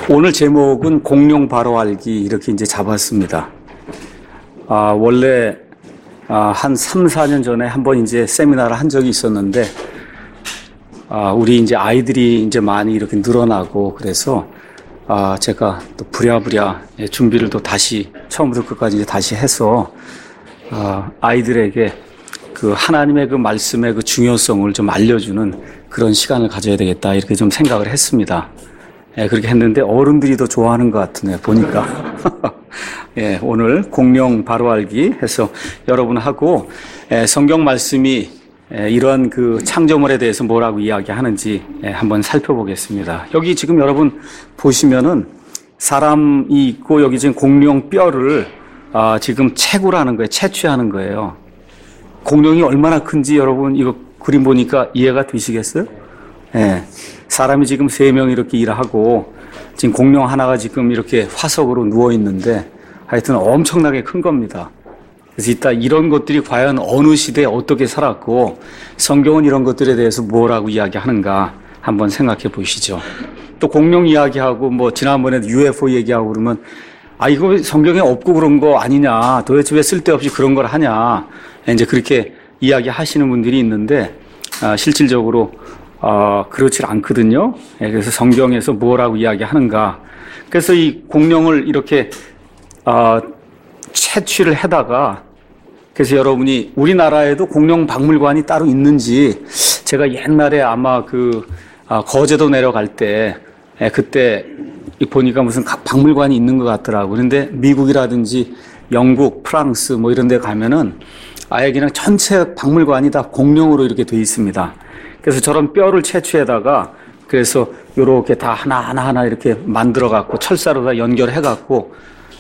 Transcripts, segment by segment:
오늘 제목은 공룡 바로 알기 이렇게 이제 잡았습니다. 원래 한 3, 4년 전에 한번 이제 세미나를 한 적이 있었는데 우리 이제 아이들이 이제 많이 이렇게 늘어나고 그래서 제가 또 부랴부랴 준비를 또 다시 처음부터 끝까지 이제 다시 해서 아이들에게 그 하나님의 그 말씀의 그 중요성을 좀 알려주는 그런 시간을 가져야 되겠다 이렇게 좀 생각을 했습니다. 그렇게 했는데 어른들이 더 좋아하는 것 같으네요. 보니까. 오늘 공룡 바로 알기 해서 여러분하고 성경 말씀이 이러한 그 창조물에 대해서 뭐라고 이야기하는지 한번 살펴보겠습니다. 여기 지금 여러분 보시면은 사람이 있고 여기 지금 공룡 뼈를 지금 채굴하는 거예요. 채취하는 거예요. 공룡이 얼마나 큰지 여러분 이거 그림 보니까 이해가 되시겠어요? 사람이 지금 3명 이렇게 일하고 지금 공룡 하나가 지금 이렇게 화석으로 누워 있는데 하여튼 엄청나게 큰 겁니다. 그래서 이따 이런 것들이 과연 어느 시대에 어떻게 살았고 성경은 이런 것들에 대해서 뭐라고 이야기하는가 한번 생각해 보시죠. 또 공룡 이야기하고 뭐 지난번에 UFO 얘기하고 그러면 이거 성경에 없고 그런 거 아니냐, 도대체 왜 쓸데없이 그런 걸 하냐, 이제 그렇게 이야기하시는 분들이 있는데 실질적으로 그렇지 않거든요. 그래서 성경에서 뭐라고 이야기하는가. 그래서 이 공룡을 이렇게 채취를 해다가 그래서 여러분이 우리나라에도 공룡 박물관이 따로 있는지 제가 옛날에 아마 거제도 내려갈 때 그때 보니까 무슨 박물관이 있는 것 같더라고요. 그런데 미국이라든지 영국, 프랑스 뭐 이런 데 가면은 아예 그냥 전체 박물관이 다 공룡으로 이렇게 돼 있습니다. 그래서 저런 뼈를 채취해다가 그래서 요렇게 다 하나하나 이렇게 만들어 갖고 철사로 다 연결해 갖고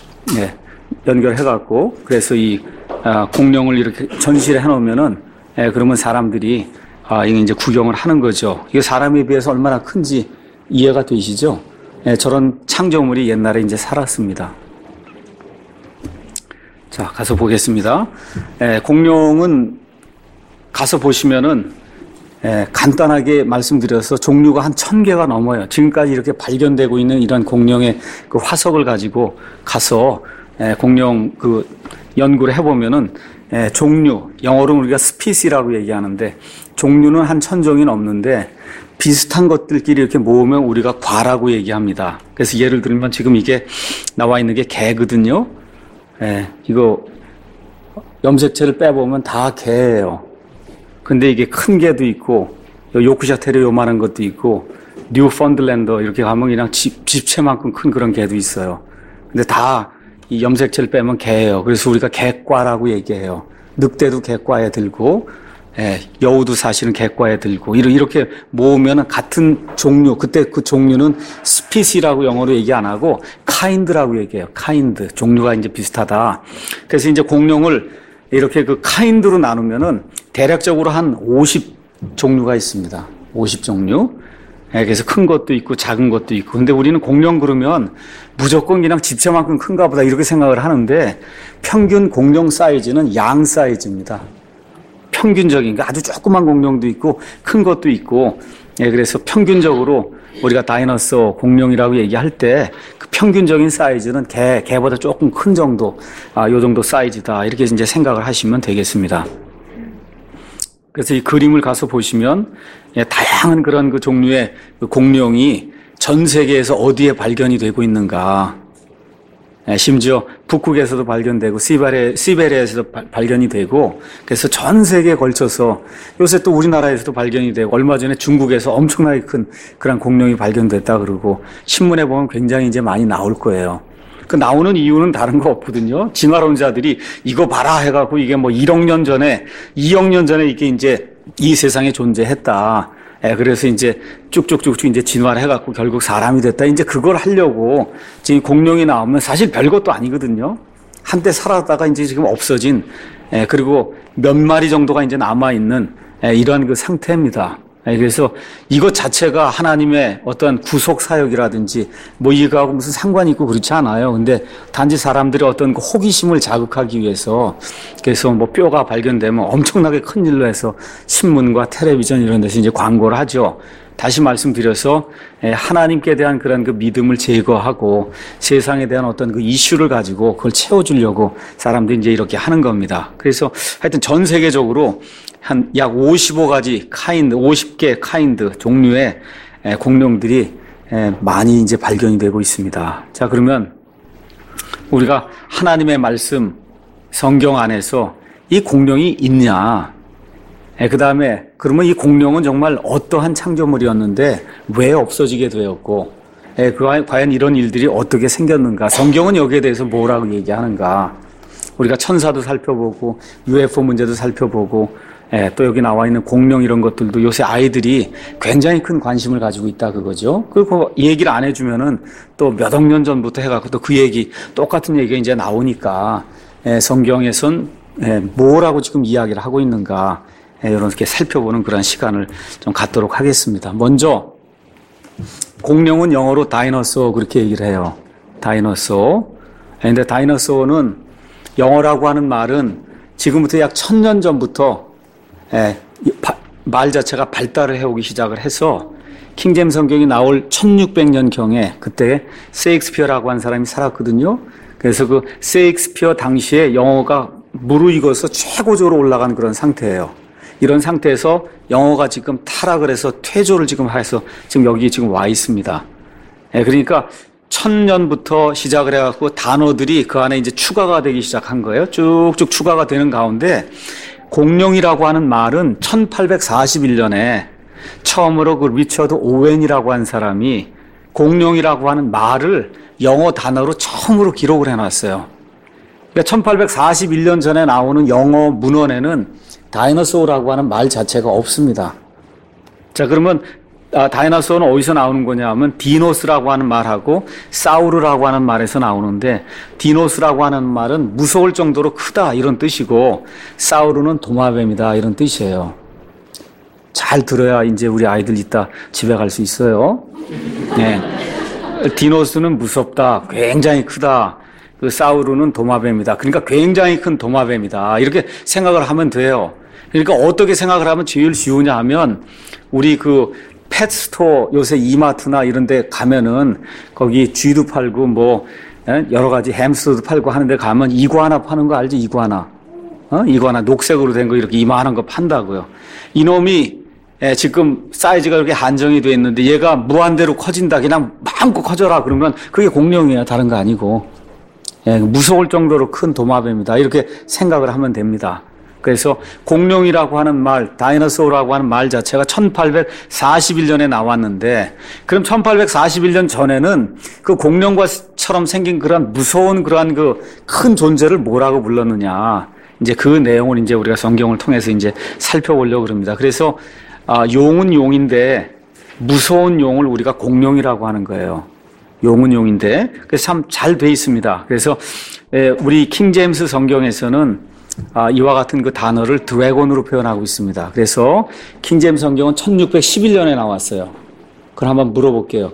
그래서 이 공룡을 이렇게 전시를 해 놓으면은 그러면 사람들이 이게 이제 구경을 하는 거죠. 이게 사람에 비해서 얼마나 큰지 이해가 되시죠? 저런 창조물이 옛날에 이제 살았습니다. 자, 가서 보겠습니다. 공룡은 가서 보시면은 간단하게 말씀드려서 종류가 한 1000개가 넘어요. 지금까지 이렇게 발견되고 있는 이런 공룡의 그 화석을 가지고 가서 공룡 그 연구를 해보면은 종류, 영어로 우리가 스피시라고 얘기하는데 종류는 한 1000종이 넘는데 비슷한 것들끼리 이렇게 모으면 우리가 과라고 얘기합니다. 그래서 예를 들면 지금 이게 나와 있는 게 개거든요. 이거 염색체를 빼보면 다 개예요. 근데 이게 큰 개도 있고 요크샤 테리어 요만한 것도 있고 뉴펀들랜더 이렇게 가면 그냥 집채만큼 큰 그런 개도 있어요. 근데 다 이 염색체를 빼면 개예요. 그래서 우리가 개과라고 얘기해요. 늑대도 개과에 들고 여우도 사실은 개과에 들고 이렇게 모으면 같은 종류, 그때 그 종류는 스피시라고 영어로 얘기 안 하고 카인드라고 얘기해요. 카인드, 종류가 이제 비슷하다. 그래서 이제 공룡을 이렇게 그 카인드로 나누면은 대략적으로 한 50종류가 있습니다. 50종류. 그래서 큰 것도 있고 작은 것도 있고. 근데 우리는 공룡 그러면 무조건 그냥 집채만큼 큰가 보다 이렇게 생각을 하는데 평균 공룡 사이즈는 양 사이즈입니다. 평균적인 게 아주 조그만 공룡도 있고 큰 것도 있고. 그래서 평균적으로 우리가 다이너소 공룡이라고 얘기할 때 그 평균적인 사이즈는 개보다 조금 큰 정도, 요 정도 사이즈다. 이렇게 이제 생각을 하시면 되겠습니다. 그래서 이 그림을 가서 보시면 다양한 그런 그 종류의 그 공룡이 전 세계에서 어디에 발견이 되고 있는가. 심지어 북극에서도 발견되고 시베리아에서도 발견이 되고 그래서 전 세계에 걸쳐서 요새 또 우리나라에서도 발견이 되고 얼마 전에 중국에서 엄청나게 큰 그런 공룡이 발견됐다 그러고 신문에 보면 굉장히 이제 많이 나올 거예요. 그 나오는 이유는 다른 거 없거든요. 진화론자들이 이거 봐라 해갖고 이게 뭐 1억 년 전에 2억 년 전에 이게 이제 이 세상에 존재했다. 그래서 이제 쭉쭉쭉쭉 이제 진화를 해갖고 결국 사람이 됐다. 이제 그걸 하려고 지금 공룡이 나오면 사실 별것도 아니거든요. 한때 살았다가 이제 지금 없어진, 그리고 몇 마리 정도가 이제 남아있는 이러한 그 상태입니다. 그래서 이것 자체가 하나님의 어떤 구속 사역이라든지 뭐 이거하고 무슨 상관이 있고 그렇지 않아요. 근데 단지 사람들의 어떤 그 호기심을 자극하기 위해서 그래서 뭐 뼈가 발견되면 엄청나게 큰 일로 해서 신문과 텔레비전 이런 데서 이제 광고를 하죠. 다시 말씀드려서 하나님께 대한 그런 그 믿음을 제거하고 세상에 대한 어떤 그 이슈를 가지고 그걸 채워주려고 사람들이 이제 이렇게 하는 겁니다. 그래서 하여튼 전 세계적으로 한 약 55가지 카인드, 50개 카인드 종류의 공룡들이 많이 이제 발견이 되고 있습니다. 자, 그러면 우리가 하나님의 말씀, 성경 안에서 이 공룡이 있냐? 그 다음에 그러면 이 공룡은 정말 어떠한 창조물이었는데 왜 없어지게 되었고, 과연 이런 일들이 어떻게 생겼는가? 성경은 여기에 대해서 뭐라고 얘기하는가? 우리가 천사도 살펴보고 UFO 문제도 살펴보고 또 여기 나와 있는 공룡 이런 것들도 요새 아이들이 굉장히 큰 관심을 가지고 있다 그거죠. 그리고 얘기를 안 해주면은 또 몇 억 년 전부터 해갖고 또 그 얘기 똑같은 얘기가 이제 나오니까 성경에선 뭐라고 지금 이야기를 하고 있는가 이렇게 살펴보는 그런 시간을 좀 갖도록 하겠습니다. 먼저 공룡은 영어로 다이너소어 그렇게 얘기를 해요. 다이너소어. 근데 다이너소어는 영어라고 하는 말은 지금부터 약 1000년 전부터 말 자체가 발달을 해오기 시작을 해서 킹제임스 성경이 나올 1600년경에 그때 세익스피어라고 하는 사람이 살았거든요. 그래서 그 세익스피어 당시에 영어가 무르익어서 최고조로 올라간 그런 상태예요. 이런 상태에서 영어가 지금 타락을 해서 퇴조를 지금 해서 지금 여기 지금 와 있습니다. 그러니까 1000년부터 시작을 해갖고 단어들이 그 안에 이제 추가가 되기 시작한 거예요. 쭉쭉 추가가 되는 가운데 공룡이라고 하는 말은 1841년에 처음으로 그 리처드 오웬이라고 한 사람이 공룡이라고 하는 말을 영어 단어로 처음으로 기록을 해놨어요. 그러니까 1841년 전에 나오는 영어 문헌에는 다이너소어라고 하는 말 자체가 없습니다. 자, 그러면 다이너소어는 어디서 나오는 거냐 하면 디노스라고 하는 말하고 사우르라고 하는 말에서 나오는데 디노스라고 하는 말은 무서울 정도로 크다 이런 뜻이고 사우르는 도마뱀이다 이런 뜻이에요. 잘 들어야 이제 우리 아이들 이따 집에 갈 수 있어요. 네. 디노스는 무섭다, 굉장히 크다. 그 사우르는 도마뱀이다. 그러니까 굉장히 큰 도마뱀이다. 이렇게 생각을 하면 돼요. 그러니까 어떻게 생각을 하면 제일 쉬우냐 하면 우리 그 펫스토어 요새 이마트나 이런 데 가면은 거기 쥐도 팔고 뭐 여러 가지 햄스터도 팔고 하는 데 가면 이구아나 파는 거 알지? 이구아나. 이구아나 녹색으로 된 거 이렇게 이만한 거 판다고요. 이놈이 지금 사이즈가 이렇게 한정이 돼 있는데 얘가 무한대로 커진다. 그냥 마음껏 커져라. 그러면 그게 공룡이에요. 다른 거 아니고. 무서울 정도로 큰 도마뱀이다. 이렇게 생각을 하면 됩니다. 그래서 공룡이라고 하는 말, 다이너소어라고 하는 말 자체가 1841년에 나왔는데 그럼 1841년 전에는 그 공룡과처럼 생긴 그런 무서운 그러한 그 큰 존재를 뭐라고 불렀느냐. 이제 그 내용을 이제 우리가 성경을 통해서 이제 살펴보려고 그럽니다. 그래서 용은 용인데 무서운 용을 우리가 공룡이라고 하는 거예요. 용은 용인데 그래서 참 잘 돼 있습니다. 그래서 우리 킹제임스 성경에서는 이와 같은 그 단어를 드래곤으로 표현하고 있습니다. 그래서 킹제임스 성경은 1611년에 나왔어요. 그럼 한번 물어볼게요.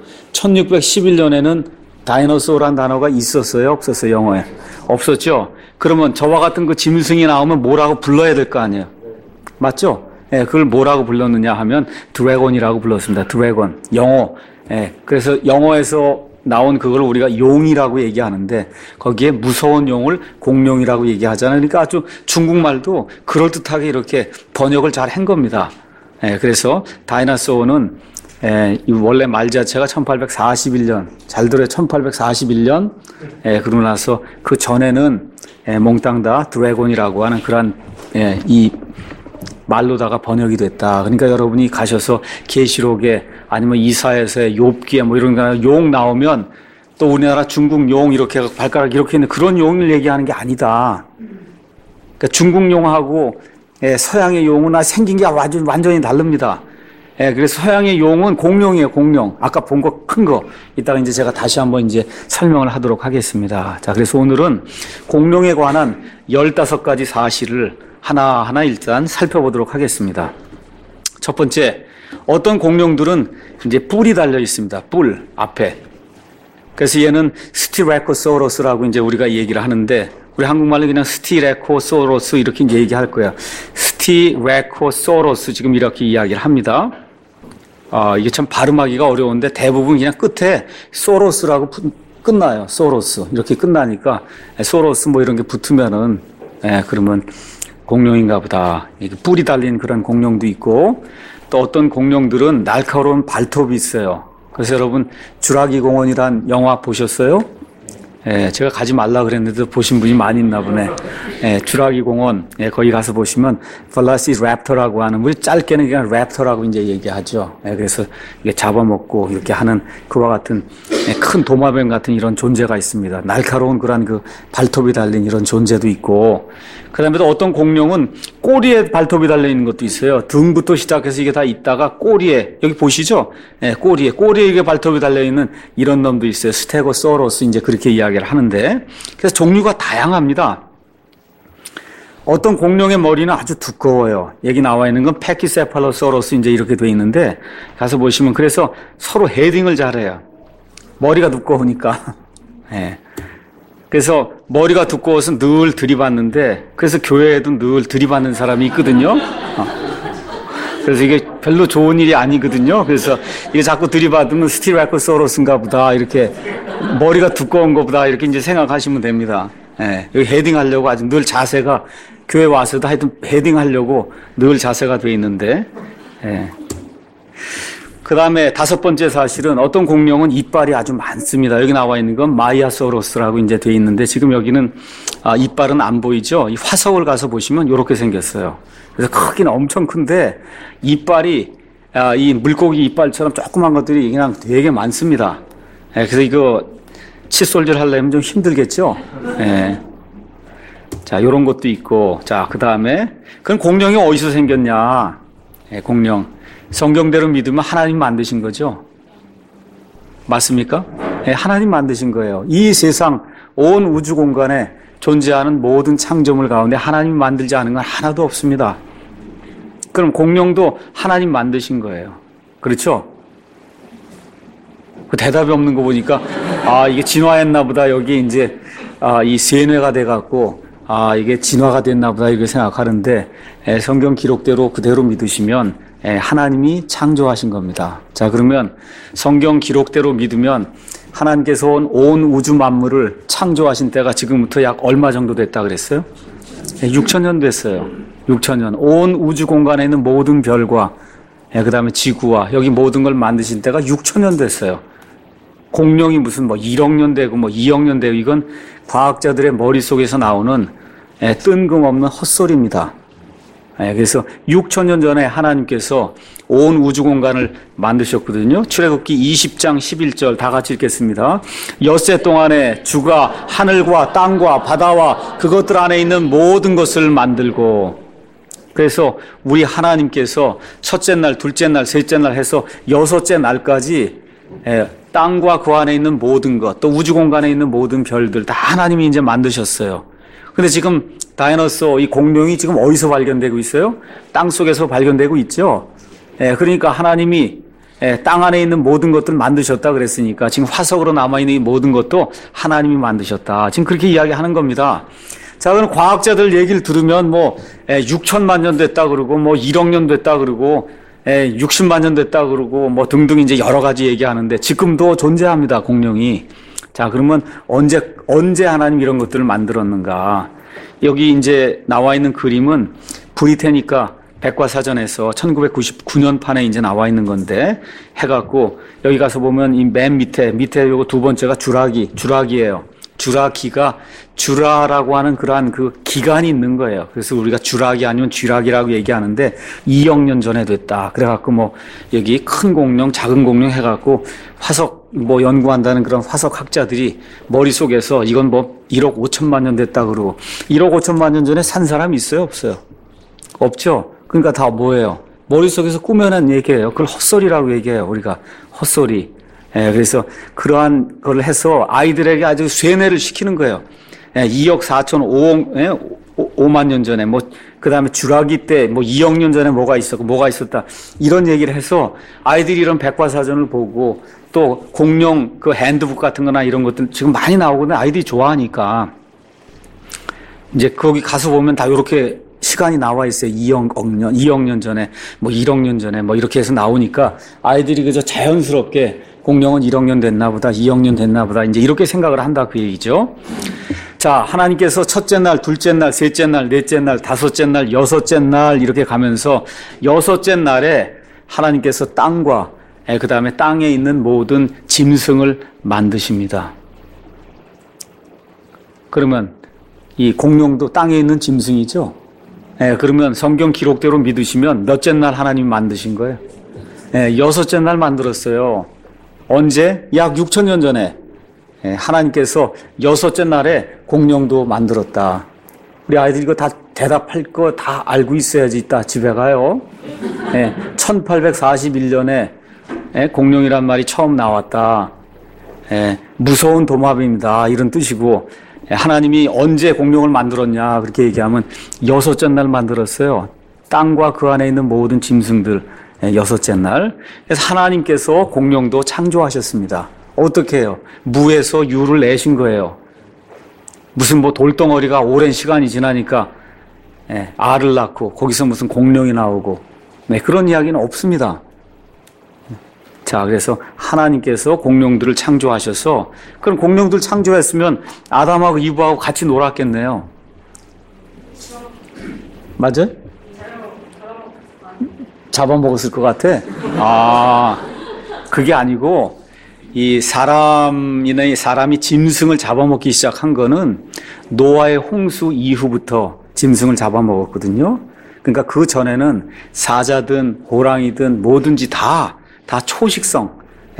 1611년에는 다이너소어란 단어가 있었어요? 없었어요? 영어에? 없었죠? 그러면 저와 같은 그 짐승이 나오면 뭐라고 불러야 될 거 아니에요? 맞죠? 그걸 뭐라고 불렀느냐 하면 드래곤이라고 불렀습니다. 드래곤. 영어. 그래서 영어에서 나온 그걸 우리가 용이라고 얘기하는데 거기에 무서운 용을 공룡이라고 얘기하잖아요. 그러니까 아주 중국말도 그럴듯하게 이렇게 번역을 잘 한 겁니다. 그래서 다이너소어는 원래 말 자체가 1841년, 잘 들어요. 1841년. 그러고 나서 그 전에는 몽땅 다 드래곤이라고 하는 그런 이 말로다가 번역이 됐다. 그러니까 여러분이 가셔서 계시록에 아니면 이사야서의 욥기에 뭐 이런 거 용 나오면 또 우리나라 중국 용 이렇게 발가락 이렇게 있는 그런 용을 얘기하는 게 아니다. 그러니까 중국 용하고 서양의 용은 생긴 게 완전히 다릅니다. 그래서 서양의 용은 공룡이에요, 공룡. 아까 본 거 큰 거. 이따가 이제 제가 다시 한번 이제 설명을 하도록 하겠습니다. 자, 그래서 오늘은 공룡에 관한 15가지 사실을 하나하나 일단 살펴보도록 하겠습니다. 첫 번째, 어떤 공룡들은 이제 뿔이 달려 있습니다. 뿔 앞에. 그래서 얘는 스티레코소로스라고 이제 우리가 얘기를 하는데 우리 한국말로 그냥 스티레코소로스 이렇게 이제 얘기할 거야. 스티레코소로스 지금 이렇게 이야기를 합니다. 이게 참 발음하기가 어려운데 대부분 그냥 끝에 소로스라고 끝나요. 소로스. 이렇게 끝나니까 소로스 뭐 이런 게 붙으면은 그러면 공룡인가 보다. 이게 뿔이 달린 그런 공룡도 있고 또 어떤 공룡들은 날카로운 발톱이 있어요. 그래서 여러분 주라기 공원이란 영화 보셨어요? 제가 가지 말라 그랬는데 보신 분이 많이 있나 보네. 주라기 공원, 거기 가서 보시면 벨라시랩터라고 하는, 우리 짧게는 그냥 랩터라고 이제 얘기하죠. 그래서 이게 잡아먹고 이렇게 하는 그와 같은 큰 도마뱀 같은 이런 존재가 있습니다. 날카로운 그런 그 발톱이 달린 이런 존재도 있고, 그 다음에 또 어떤 공룡은 꼬리에 발톱이 달려있는 것도 있어요. 등부터 시작해서 이게 다 있다가 꼬리에, 여기 보시죠? 꼬리에 이게 발톱이 달려있는 이런 놈도 있어요. 스테고소로스, 이제 그렇게 이야기를 하는데, 그래서 종류가 다양합니다. 어떤 공룡의 머리는 아주 두꺼워요. 여기 나와 있는 건 패키세팔로소로스 이제 이렇게 돼 있는데, 가서 보시면 그래서 서로 헤딩을 잘해요. 머리가 두꺼우니까. 그래서 머리가 두꺼워서 늘 들이받는데, 그래서 교회에도 늘 들이받는 사람이 있거든요. 그래서 이게 별로 좋은 일이 아니거든요. 그래서 이게 자꾸 들이받으면 스티라코소로스인가 보다, 이렇게 머리가 두꺼운 거보다 이렇게 이제 생각하시면 됩니다. 여기 헤딩 하려고 아주 늘 자세가, 교회 와서도 하여튼 헤딩 하려고 늘 자세가 돼 있는데, 그 다음에 다섯 번째 사실은 어떤 공룡은 이빨이 아주 많습니다. 여기 나와 있는 건 마이아소로스라고 이제 돼 있는데, 지금 여기는 이빨은 안 보이죠? 이 화석을 가서 보시면 이렇게 생겼어요. 그래서 크기는 엄청 큰데 이빨이 이 물고기 이빨처럼 조그만 것들이 그냥 되게 많습니다. 그래서 이거 칫솔질 하려면 좀 힘들겠죠? 자, 요런 것도 있고, 자, 그 다음에 그럼 공룡이 어디서 생겼냐? 공룡. 성경대로 믿으면 하나님 만드신 거죠? 맞습니까? 하나님 만드신 거예요. 이 세상 온 우주 공간에 존재하는 모든 창조물 가운데 하나님 만들지 않은 건 하나도 없습니다. 그럼 공룡도 하나님 만드신 거예요. 그렇죠? 그 대답이 없는 거 보니까 이게 진화했나 보다. 여기 이제 이 세뇌가 돼 갖고 이게 진화가 됐나 보다 이렇게 생각하는데, 성경 기록대로 그대로 믿으시면 하나님이 창조하신 겁니다. 자, 그러면 성경 기록대로 믿으면 하나님께서 온 우주 만물을 창조하신 때가 지금부터 약 얼마 정도 됐다 그랬어요? 6,000년 됐어요. 6,000년. 온 우주 공간에 있는 모든 별과 그 다음에 지구와 여기 모든 걸 만드신 때가 6,000년 됐어요. 공룡이 무슨 뭐 1억 년 되고 뭐 2억 년 되고, 이건 과학자들의 머릿속에서 나오는 뜬금없는 헛소리입니다. 그래서 6,000년 전에 하나님께서 온 우주 공간을 만드셨거든요. 출애굽기 20장 11절 다 같이 읽겠습니다. 엿새 동안에 주가 하늘과 땅과 바다와 그것들 안에 있는 모든 것을 만들고, 그래서 우리 하나님께서 첫째 날, 둘째 날, 셋째 날 해서 여섯째 날까지 땅과 그 안에 있는 모든 것, 또 우주 공간에 있는 모든 별들 다 하나님이 이제 만드셨어요. 근데 지금 다이너소, 이 공룡이 지금 어디서 발견되고 있어요? 땅 속에서 발견되고 있죠. 그러니까 하나님이 땅 안에 있는 모든 것들을 만드셨다 그랬으니까 지금 화석으로 남아있는 이 모든 것도 하나님이 만드셨다. 지금 그렇게 이야기하는 겁니다. 자, 그럼 과학자들 얘기를 들으면 뭐 6천만 년 됐다 그러고 뭐 1억 년 됐다 그러고 60만 년 됐다 그러고 뭐 등등 이제 여러 가지 얘기하는데, 지금도 존재합니다, 공룡이. 자, 그러면 언제 하나님 이런 것들을 만들었는가? 여기 이제 나와 있는 그림은 브리테니카 백과사전에서 1999년 판에 이제 나와 있는 건데, 해갖고 여기 가서 보면 이 맨 밑에 요거 두 번째가 주라기예요. 주라기가 주라라고 하는 그러한 그 기간이 있는 거예요. 그래서 우리가 주라기 아니면 쥐라기라고 얘기하는데 2억 년 전에 됐다. 그래갖고 뭐 여기 큰 공룡, 작은 공룡 해갖고 화석 뭐 연구한다는 그런 화석 학자들이 머릿속에서 이건 뭐 1억 5천만 년 됐다 그러고, 1억 5천만 년 전에 산 사람이 있어요? 없어요? 없죠? 그러니까 다 뭐예요? 머릿속에서 꾸며낸 얘기예요. 그걸 헛소리라고 얘기해요. 우리가 헛소리. 그래서 그러한 걸 해서 아이들에게 아주 쇠뇌를 시키는 거예요. 2억 4천 5만 년 전에 그 다음에 주라기 때 2억 년 전에 뭐가 있었다. 이런 얘기를 해서 아이들이 이런 백과사전을 보고, 또 공룡 그 핸드북 같은 거나 이런 것들 지금 많이 나오거든요. 아이들이 좋아하니까. 이제 거기 가서 보면 다 이렇게 시간이 나와 있어요. 2억 년 전에, 뭐 1억 년 전에, 뭐 이렇게 해서 나오니까 아이들이 그저 자연스럽게 공룡은 1억 년 됐나 보다, 2억 년 됐나 보다, 이제 이렇게 생각을 한다 그 얘기죠. 자, 하나님께서 첫째 날, 둘째 날, 셋째 날, 넷째 날, 다섯째 날, 여섯째 날 이렇게 가면서 여섯째 날에 하나님께서 땅과 그 다음에 땅에 있는 모든 짐승을 만드십니다. 그러면 이 공룡도 땅에 있는 짐승이죠. 그러면 성경 기록대로 믿으시면 몇째 날 하나님이 만드신 거예요? 여섯째 날 만들었어요. 언제? 약 6,000년 전에 하나님께서 여섯째 날에 공룡도 만들었다. 우리 아이들 이거 다 대답할 거 다 알고 있어야지 이따 집에 가요. 1841년에 공룡이란 말이 처음 나왔다. 무서운 도마뱀이다 이런 뜻이고, 하나님이 언제 공룡을 만들었냐 그렇게 얘기하면 여섯째 날 만들었어요. 땅과 그 안에 있는 모든 짐승들 여섯째 날. 그래서 하나님께서 공룡도 창조하셨습니다. 어떻게 해요? 무에서 유를 내신 거예요. 무슨 뭐 돌덩어리가 오랜 시간이 지나니까 알을 낳고 거기서 무슨 공룡이 나오고 그런 이야기는 없습니다. 자, 그래서 하나님께서 공룡들을 창조하셔서, 그럼 공룡들 창조했으면 아담하고 이브하고 같이 놀았겠네요. 맞아요? 잡아먹었을 것 같아? 그게 아니고, 이 사람이 짐승을 잡아먹기 시작한 거는 노아의 홍수 이후부터 짐승을 잡아먹었거든요. 그러니까 그 전에는 사자든 호랑이든 뭐든지 다 초식성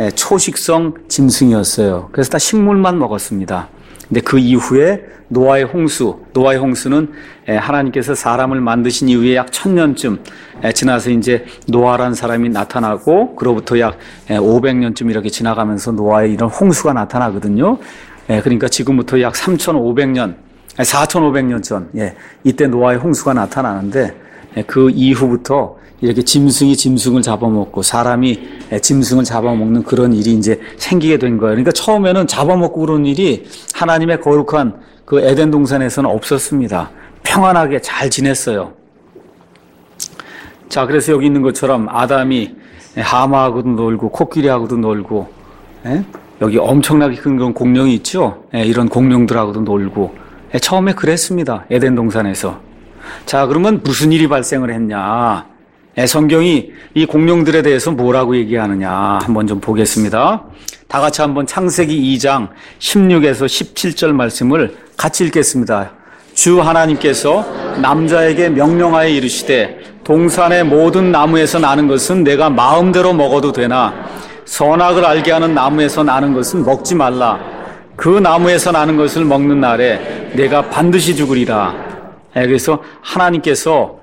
짐승이었어요. 그래서 다 식물만 먹었습니다. 근데 그 이후에 노아의 홍수는 하나님께서 사람을 만드신 이후에 약 1000년쯤 지나서 이제 노아라는 사람이 나타나고, 그로부터 약 500년쯤 이렇게 지나가면서 노아의 이런 홍수가 나타나거든요. 그러니까 지금부터 약 4500년 전, 이때 노아의 홍수가 나타나는데, 그 이후부터 이렇게 짐승이 짐승을 잡아먹고 사람이 짐승을 잡아먹는 그런 일이 이제 생기게 된 거예요. 그러니까 처음에는 잡아먹고 그런 일이 하나님의 거룩한 그 에덴 동산에서는 없었습니다. 평안하게 잘 지냈어요. 자, 그래서 여기 있는 것처럼 아담이 하마하고도 놀고 코끼리하고도 놀고, 여기 엄청나게 큰 그런 공룡이 있죠. 이런 공룡들하고도 놀고, 처음에 그랬습니다. 에덴 동산에서. 자, 그러면 무슨 일이 발생을 했냐? 성경이 이 공룡들에 대해서 뭐라고 얘기하느냐 한번 좀 보겠습니다. 다 같이 한번 창세기 2장 16에서 17절 말씀을 같이 읽겠습니다. 주 하나님께서 남자에게 명령하여 이르시되, 동산의 모든 나무에서 나는 것은 내가 마음대로 먹어도 되나 선악을 알게 하는 나무에서 나는 것은 먹지 말라. 그 나무에서 나는 것을 먹는 날에 내가 반드시 죽으리라. 그래서 하나님께서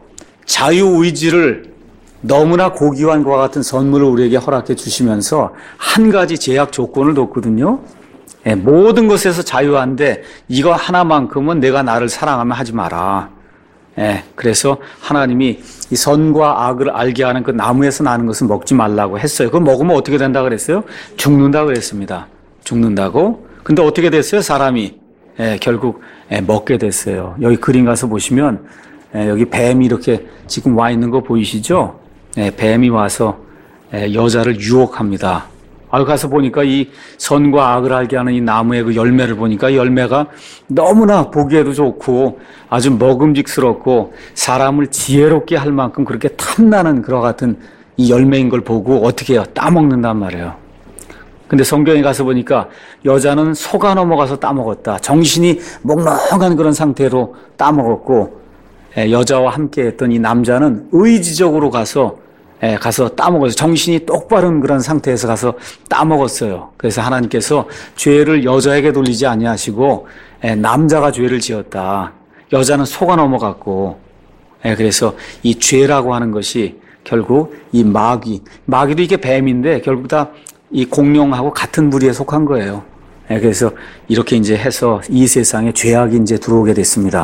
자유의지를 너무나 고귀한 것과 같은 선물을 우리에게 허락해 주시면서 한 가지 제약 조건을 뒀거든요. 모든 것에서 자유한데 이거 하나만큼은 내가 나를 사랑하면 하지 마라. 그래서 하나님이 이 선과 악을 알게 하는 그 나무에서 나는 것은 먹지 말라고 했어요. 그거 먹으면 어떻게 된다 그랬어요? 죽는다 그랬습니다. 죽는다고. 근데 어떻게 됐어요? 사람이 결국 먹게 됐어요. 여기 그림 가서 보시면 여기 뱀이 이렇게 지금 와 있는 거 보이시죠? 뱀이 와서 여자를 유혹합니다. 가서 보니까 이 선과 악을 알게 하는 이 나무의 그 열매를 보니까 이 열매가 너무나 보기에도 좋고 아주 먹음직스럽고 사람을 지혜롭게 할 만큼 그렇게 탐나는 그와 같은 이 열매인 걸 보고 어떻게 해요? 따먹는단 말이에요. 근데 성경에 가서 보니까 여자는 속아 넘어가서 따먹었다. 정신이 몽롱한 그런 상태로 따먹었고, 여자와 함께 했던 이 남자는 의지적으로 가서 따먹었어요. 정신이 똑바른 그런 상태에서 가서 따먹었어요. 그래서 하나님께서 죄를 여자에게 돌리지 아니하시고 남자가 죄를 지었다. 여자는 속아 넘어갔고, 그래서 이 죄라고 하는 것이 결국 이 마귀도 이게 뱀인데 결국 다 이 공룡하고 같은 부리에 속한 거예요. 그래서 이렇게 이제 해서 이 세상에 죄악이 이제 들어오게 됐습니다.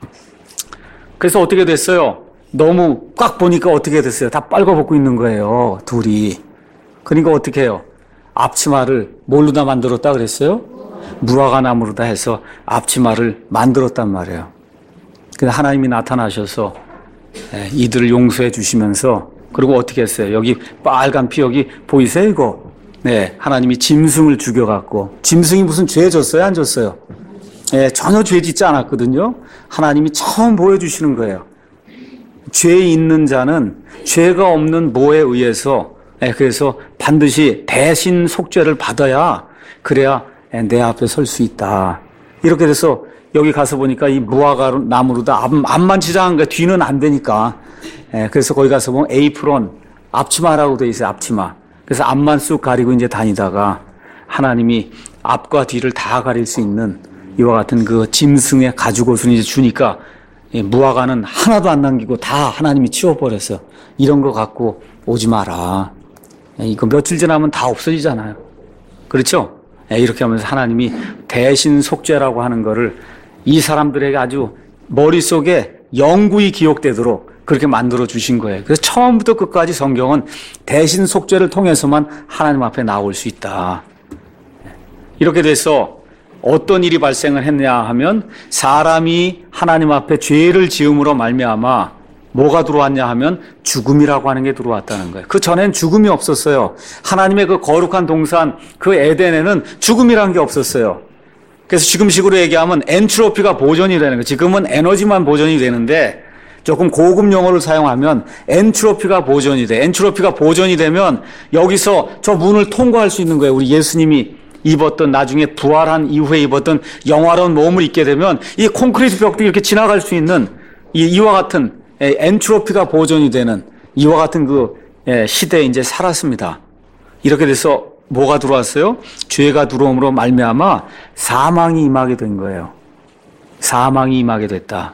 그래서 어떻게 됐어요? 너무 꽉 보니까 어떻게 됐어요? 다 빨가벗고 있는 거예요, 둘이. 그러니까 어떻게 해요? 앞치마를 뭘로 다 만들었다 그랬어요? 무화과 나무로 다 해서 앞치마를 만들었단 말이에요. 그래서 하나님이 나타나셔서 이들을 용서해 주시면서 그리고 어떻게 했어요? 여기 빨간 피 여기 보이세요 이거? 네, 하나님이 짐승을 죽여갖고 짐승이 무슨 죄 졌어요? 안 졌어요? 전혀 죄 짓지 않았거든요. 하나님이 처음 보여주시는 거예요. 죄 있는 자는 죄가 없는 모에 의해서 그래서 반드시 대신 속죄를 받아야 그래야 내 앞에 설 수 있다. 이렇게 돼서 여기 가서 보니까 이 무화과 나무로 다 앞만 치장한 거야. 뒤는 안 되니까. 그래서 거기 가서 보면 에이프론, 앞치마라고 돼 있어요. 앞치마. 그래서 앞만 쑥 가리고 이제 다니다가 하나님이 앞과 뒤를 다 가릴 수 있는 이와 같은 그 짐승의 가죽옷을 이제 주니까 무화과는 하나도 안 남기고 다 하나님이 치워버렸어요. 이런 거 갖고 오지 마라. 이거 며칠 지나면 다 없어지잖아요. 그렇죠? 이렇게 하면서 하나님이 대신 속죄라고 하는 거를 이 사람들에게 아주 머릿속에 영구히 기억되도록 그렇게 만들어 주신 거예요. 그래서 처음부터 끝까지 성경은 대신 속죄를 통해서만 하나님 앞에 나올 수 있다. 이렇게 돼서 어떤 일이 발생을 했냐 하면 사람이 하나님 앞에 죄를 지음으로 말미암아 뭐가 들어왔냐 하면 죽음이라고 하는 게 들어왔다는 거예요. 그 전엔 죽음이 없었어요. 하나님의 그 거룩한 동산 그 에덴에는 죽음이라는 게 없었어요. 그래서 지금식으로 얘기하면 엔트로피가 보존이 되는 거예요. 지금은 에너지만 보존이 되는데 조금 고급 용어를 사용하면 엔트로피가 보존이 돼. 엔트로피가 보존이 되면 여기서 저 문을 통과할 수 있는 거예요. 우리 예수님이 입었던 나중에 부활한 이후에 입었던 영화로운 몸을 입게 되면 이 콘크리트 벽들이 이렇게 지나갈 수 있는 이와 같은 엔트로피가 보존이 되는 이와 같은 그 시대에 이제 살았습니다. 이렇게 돼서 뭐가 들어왔어요? 죄가 들어옴으로 말미암아 사망이 임하게 된 거예요. 사망이 임하게 됐다.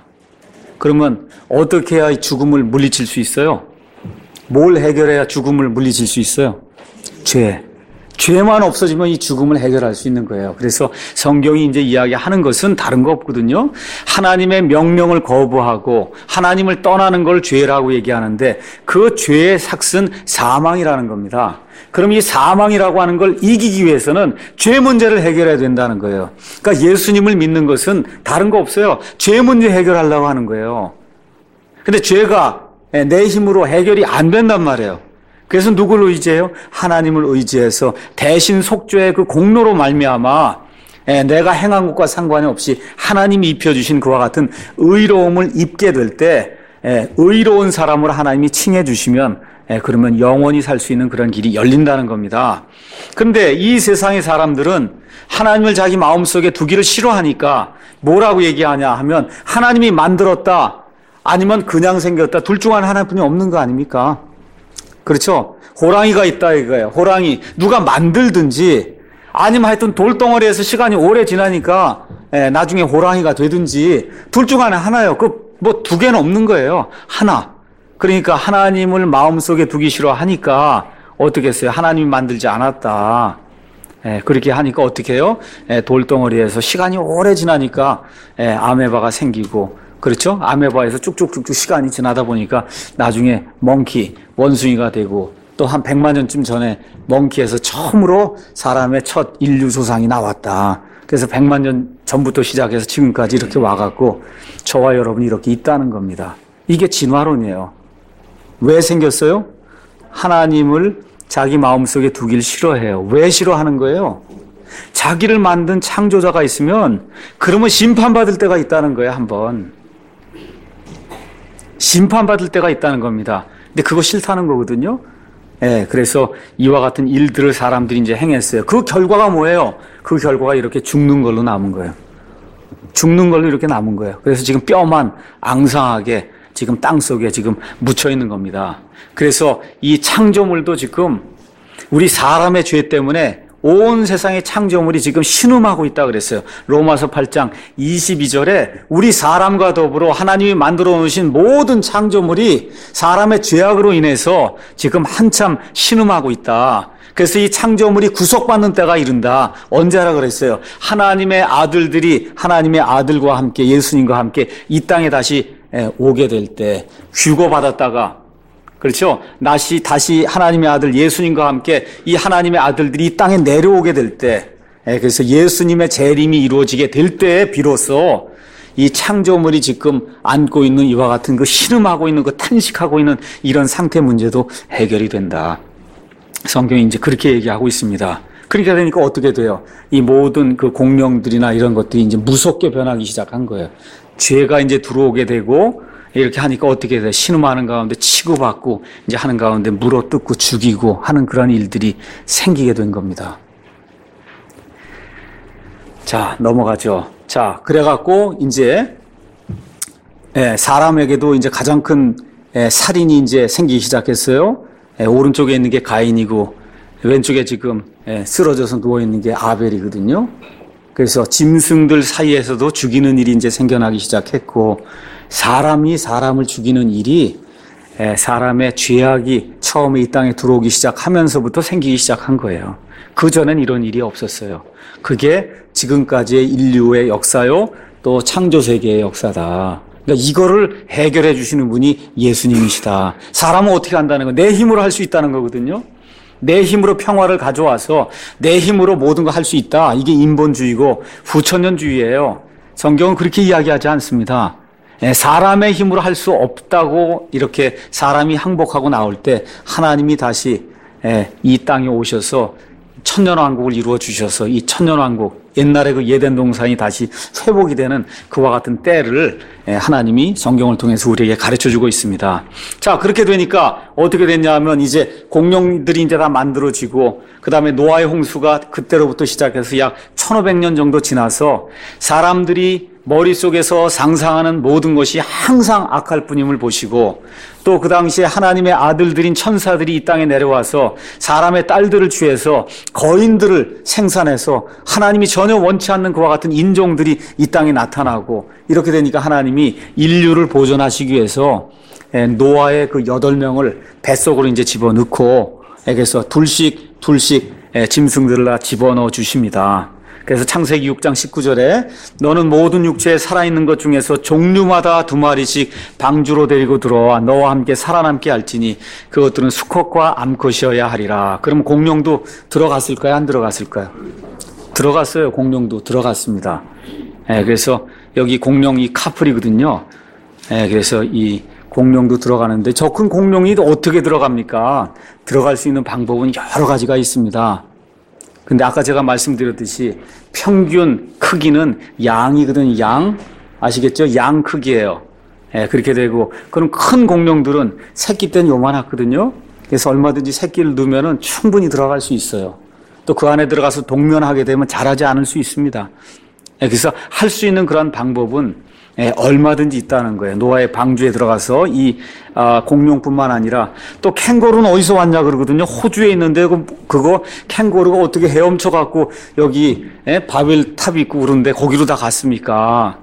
그러면 어떻게 해야 죽음을 물리칠 수 있어요? 뭘 해결해야 죽음을 물리칠 수 있어요? 죄. 죄만 없어지면 이 죽음을 해결할 수 있는 거예요. 그래서 성경이 이제 이야기하는 것은 다른 거 없거든요. 하나님의 명령을 거부하고 하나님을 떠나는 걸 죄라고 얘기하는데 그 죄의 삭은 사망이라는 겁니다. 그럼 이 사망이라고 하는 걸 이기기 위해서는 죄 문제를 해결해야 된다는 거예요. 그러니까 예수님을 믿는 것은 다른 거 없어요. 죄 문제 해결하려고 하는 거예요. 근데 죄가 내 힘으로 해결이 안 된단 말이에요. 그래서 누구를 의지해요? 하나님을 의지해서 대신 속죄의 그 공로로 말미암아 내가 행한 것과 상관이 없이 하나님이 입혀주신 그와 같은 의로움을 입게 될 때 의로운 사람으로 하나님이 칭해 주시면 그러면 영원히 살 수 있는 그런 길이 열린다는 겁니다. 그런데 이 세상의 사람들은 하나님을 자기 마음속에 두기를 싫어하니까 뭐라고 얘기하냐 하면 하나님이 만들었다 아니면 그냥 생겼다 둘 중 하나뿐이 없는 거 아닙니까? 그렇죠? 호랑이가 있다 이거예요. 호랑이 누가 만들든지 아니면 하여튼 돌덩어리에서 시간이 오래 지나니까 나중에 호랑이가 되든지 둘 중 하나예요. 그 뭐 두 개는 없는 거예요. 하나. 그러니까 하나님을 마음속에 두기 싫어하니까 어떻게 했어요? 하나님이 만들지 않았다. 그렇게 하니까 어떻게 해요? 돌덩어리에서 시간이 오래 지나니까 아메바가 생기고 그렇죠? 아메바에서 쭉쭉쭉쭉 시간이 지나다 보니까 나중에 멍키, 원숭이가 되고 또 한 100만 년쯤 전에 멍키에서 처음으로 사람의 첫 인류 조상이 나왔다. 그래서 100만 년 전부터 시작해서 지금까지 이렇게 와갖고 저와 여러분이 이렇게 있다는 겁니다. 이게 진화론이에요. 왜 생겼어요? 하나님을 자기 마음속에 두길 싫어해요. 왜 싫어하는 거예요? 자기를 만든 창조자가 있으면 그러면 심판받을 때가 있다는 거예요. 한번. 심판받을 때가 있다는 겁니다. 근데 그거 싫다는 거거든요. 그래서 이와 같은 일들을 사람들이 이제 행했어요. 그 결과가 뭐예요? 그 결과가 이렇게 죽는 걸로 남은 거예요. 죽는 걸로 이렇게 남은 거예요. 그래서 지금 뼈만 앙상하게 지금 땅 속에 지금 묻혀 있는 겁니다. 그래서 이 창조물도 지금 우리 사람의 죄 때문에 온 세상의 창조물이 지금 신음하고 있다 그랬어요. 로마서 8장 22절에 우리 사람과 더불어 하나님이 만들어 놓으신 모든 창조물이 사람의 죄악으로 인해서 지금 한참 신음하고 있다. 그래서 이 창조물이 구속받는 때가 이른다. 언제라 그랬어요? 하나님의 아들들이 하나님의 아들과 함께 예수님과 함께 이 땅에 다시 오게 될 때 휴거받았다가 그렇죠? 다시 하나님의 아들 예수님과 함께 이 하나님의 아들들이 이 땅에 내려오게 될 때, 그래서 예수님의 재림이 이루어지게 될 때에 비로소 이 창조물이 지금 안고 있는 이와 같은 그 신음하고 있는 그 탄식하고 있는 이런 상태 문제도 해결이 된다. 성경이 이제 그렇게 얘기하고 있습니다. 그렇게 되니까 어떻게 돼요? 이 모든 그 공룡들이나 이런 것들이 이제 무섭게 변하기 시작한 거예요. 죄가 이제 들어오게 되고 이렇게 하니까 어떻게 돼요? 신음하는 가운데 치고받고 이제 하는 가운데 물어뜯고 죽이고 하는 그런 일들이 생기게 된 겁니다. 자, 넘어가죠. 자, 그래갖고 이제 사람에게도 이제 가장 큰 살인이 이제 생기기 시작했어요. 오른쪽에 있는 게 가인이고 왼쪽에 지금 쓰러져서 누워 있는 게 아벨이거든요. 그래서 짐승들 사이에서도 죽이는 일이 이제 생겨나기 시작했고, 사람이 사람을 죽이는 일이 사람의 죄악이 처음에 이 땅에 들어오기 시작하면서부터 생기기 시작한 거예요. 그 전엔 이런 일이 없었어요. 그게 지금까지의 인류의 역사요, 또 창조 세계의 역사다. 그러니까 이거를 해결해 주시는 분이 예수님이시다. 사람은 어떻게 한다는 거? 내 힘으로 할 수 있다는 거거든요. 내 힘으로 평화를 가져와서 내 힘으로 모든 거 할 수 있다. 이게 인본주의고 후천년주의예요. 성경은 그렇게 이야기하지 않습니다. 사람의 힘으로 할 수 없다고 이렇게 사람이 항복하고 나올 때 하나님이 다시 이 땅에 오셔서 천년왕국을 이루어 주셔서 이 천년왕국, 옛날에 그 예덴 동산이 다시 회복이 되는 그와 같은 때를 하나님이 성경을 통해서 우리에게 가르쳐 주고 있습니다. 자, 그렇게 되니까 어떻게 됐냐 하면 이제 공룡들이 이제 다 만들어지고, 그 다음에 노아의 홍수가 그때로부터 시작해서 약 1500년 정도 지나서 사람들이 머릿속에서 상상하는 모든 것이 항상 악할 뿐임을 보시고, 또 그 당시에 하나님의 아들들인 천사들이 이 땅에 내려와서 사람의 딸들을 취해서 거인들을 생산해서 하나님이 전혀 원치 않는 그와 같은 인종들이 이 땅에 나타나고, 이렇게 되니까 하나님이 인류를 보존하시기 위해서 노아의 그 8명을 뱃속으로 이제 집어넣고, 그래서 둘씩 짐승들을 다 집어넣어 주십니다. 그래서 창세기 6장 19절에 너는 모든 육체에 살아있는 것 중에서 종류마다 2마리씩 방주로 데리고 들어와 너와 함께 살아남게 할지니 그것들은 수컷과 암컷이어야 하리라. 그럼 공룡도 들어갔을까요? 안 들어갔을까요? 들어갔어요. 공룡도 들어갔습니다. 그래서 여기 공룡이 카플이거든요. 그래서 이 공룡도 들어가는데, 저 큰 공룡이 어떻게 들어갑니까? 들어갈 수 있는 방법은 여러 가지가 있습니다. 근데 아까 제가 말씀드렸듯이 평균 크기는 양이거든요. 양. 아시겠죠? 양 크기예요. 그렇게 되고, 그럼 큰 공룡들은 새끼 때는 요만하거든요. 그래서 얼마든지 새끼를 넣으면 충분히 들어갈 수 있어요. 또 그 안에 들어가서 동면하게 되면 자라지 않을 수 있습니다. 그래서 할 수 있는 그런 방법은 얼마든지 있다는 거예요. 노아의 방주에 들어가서 이 공룡뿐만 아니라, 또 캥거루는 어디서 왔냐 그러거든요. 호주에 있는데 그거 캥거루가 어떻게 헤엄쳐 갖고 여기 바벨탑이 있고 그런데 거기로 다 갔습니까?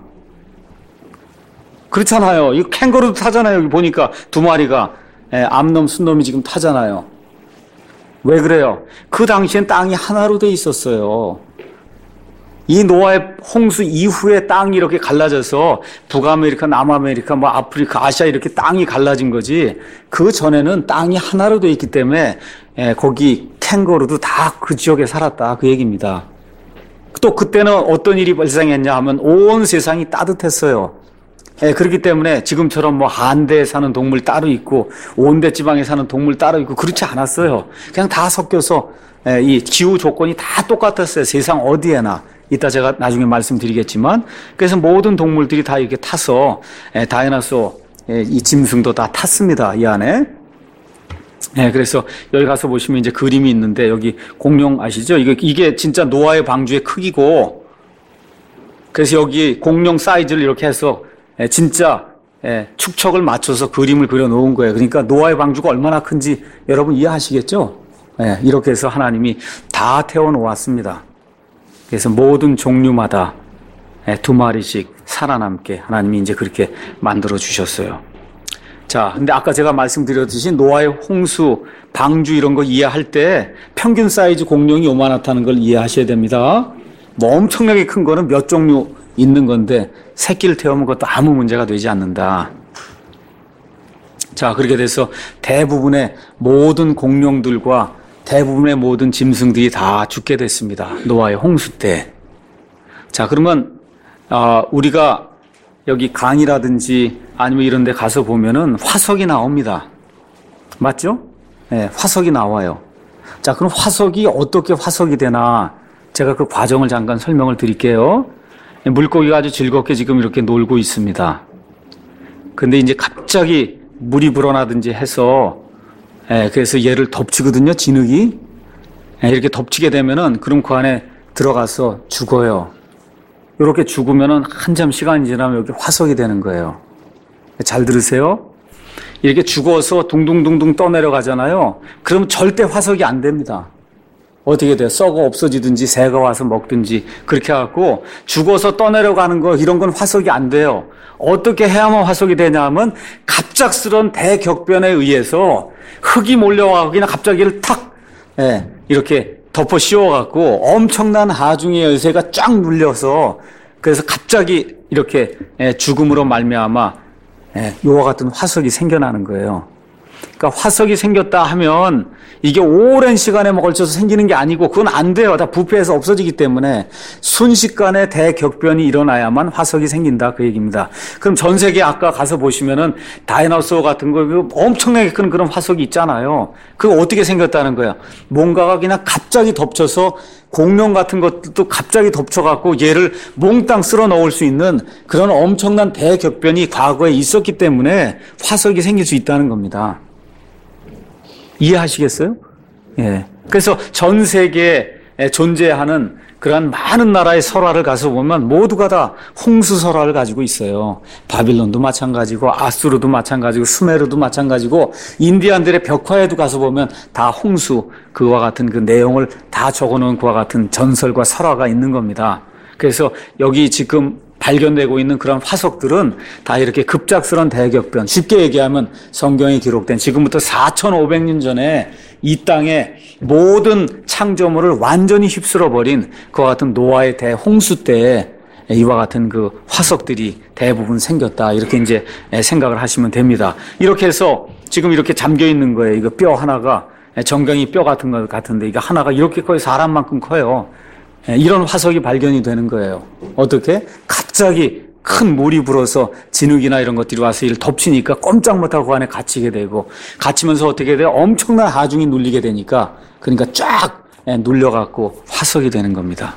그렇잖아요. 이 캥거루도 타잖아요. 여기 보니까 2마리가 암놈 순놈이 지금 타잖아요. 왜 그래요? 그 당시엔 땅이 하나로 돼 있었어요. 이 노아의 홍수 이후에 땅이 이렇게 갈라져서 북아메리카, 남아메리카, 뭐 아프리카, 아시아 이렇게 땅이 갈라진 거지, 그 전에는 땅이 하나로 되어 있기 때문에 거기 캥거루도 다 그 지역에 살았다, 그 얘기입니다. 또 그때는 어떤 일이 발생했냐 하면 온 세상이 따뜻했어요. 그렇기 때문에 지금처럼 뭐 한대에 사는 동물 따로 있고 온대 지방에 사는 동물 따로 있고 그렇지 않았어요. 그냥 다 섞여서 이 기후 조건이 다 똑같았어요. 세상 어디에나. 이따 제가 나중에 말씀드리겠지만, 그래서 모든 동물들이 다 이렇게 타서 다이너소 이 짐승도 다 탔습니다. 이 안에. 그래서 여기 가서 보시면 이제 그림이 있는데, 여기 공룡 아시죠? 이게 진짜 노아의 방주의 크기고, 그래서 여기 공룡 사이즈를 이렇게 해서 진짜 축척을 맞춰서 그림을 그려 놓은 거예요. 그러니까 노아의 방주가 얼마나 큰지 여러분 이해하시겠죠? 이렇게 해서 하나님이 다 태워 놓았습니다. 그래서 모든 종류마다 2마리씩 살아남게 하나님이 이제 그렇게 만들어 주셨어요. 자, 근데 아까 제가 말씀드렸듯이 노아의 홍수, 방주 이런 거 이해할 때 평균 사이즈 공룡이 요만하다는 걸 이해하셔야 됩니다. 뭐 엄청나게 큰 거는 몇 종류 있는 건데 새끼를 태우면 그것도 아무 문제가 되지 않는다. 자, 그렇게 돼서 대부분의 모든 공룡들과 대부분의 모든 짐승들이 다 죽게 됐습니다. 노아의 홍수 때. 자, 그러면 우리가 여기 강이라든지 아니면 이런 데 가서 보면은 화석이 나옵니다. 맞죠? 네, 화석이 나와요. 자, 그럼 화석이 어떻게 화석이 되나 제가 그 과정을 잠깐 설명을 드릴게요. 물고기가 아주 즐겁게 지금 이렇게 놀고 있습니다. 근데 이제 갑자기 물이 불어나든지 해서 그래서 얘를 덮치거든요, 진흙이. 이렇게 덮치게 되면은 그럼 그 안에 들어가서 죽어요. 이렇게 죽으면은 한참 시간이 지나면 여기 화석이 되는 거예요. 잘 들으세요. 이렇게 죽어서 둥둥둥둥 떠내려가잖아요. 그럼 절대 화석이 안 됩니다. 어떻게 돼요? 썩어 없어지든지 새가 와서 먹든지 그렇게 해갖고 죽어서 떠내려가는 거 이런 건 화석이 안 돼요. 어떻게 해야만 화석이 되냐 하면 갑작스런 대격변에 의해서 흙이 몰려와서 그냥 갑자기 이를 탁 이렇게 덮어 씌워갖고 엄청난 하중의 열쇠가 쫙 눌려서 그래서 갑자기 이렇게 죽음으로 말미암아 이와 같은 화석이 생겨나는 거예요. 그러니까 화석이 생겼다 하면 이게 오랜 시간에 걸쳐서 생기는 게 아니고 그건 안 돼요. 다 부패해서 없어지기 때문에 순식간에 대격변이 일어나야만 화석이 생긴다 그 얘기입니다. 그럼 전 세계 아까 가서 보시면은 다이너소어 같은 거 엄청나게 큰 그런 화석이 있잖아요. 그거 어떻게 생겼다는 거야? 뭔가가 그냥 갑자기 덮쳐서 공룡 같은 것도 갑자기 덮쳐갖고 얘를 몽땅 쓸어 넣을 수 있는 그런 엄청난 대격변이 과거에 있었기 때문에 화석이 생길 수 있다는 겁니다. 이해하시겠어요? 예. 그래서 전 세계에 존재하는 그러한 많은 나라의 설화를 가서 보면 모두가 다 홍수 설화를 가지고 있어요. 바빌론도 마찬가지고 아수르도 마찬가지고 수메르도 마찬가지고 인디안들의 벽화에도 가서 보면 다 홍수 그와 같은 그 내용을 다 적어놓은 그와 같은 전설과 설화가 있는 겁니다. 그래서 여기 지금 발견되고 있는 그런 화석들은 다 이렇게 급작스러운 대격변, 쉽게 얘기하면 성경에 기록된 지금부터 4,500년 전에 이 땅의 모든 창조물을 완전히 휩쓸어버린 그와 같은 노아의 대홍수 때에 이와 같은 그 화석들이 대부분 생겼다. 이렇게 이제 생각을 하시면 됩니다. 이렇게 해서 지금 이렇게 잠겨 있는 거예요. 이거 뼈 하나가 정강이 뼈 같은 것 같은데 이게 하나가 이렇게 커요. 사람만큼 커요. 이런 화석이 발견이 되는 거예요. 어떻게? 갑자기 큰 물이 불어서 진흙이나 이런 것들이 와서 이를 덮치니까 꼼짝 못하고 그 안에 갇히게 되고 갇히면서 어떻게 돼요? 엄청난 하중이 눌리게 되니까 그러니까 쫙 눌려갖고 화석이 되는 겁니다.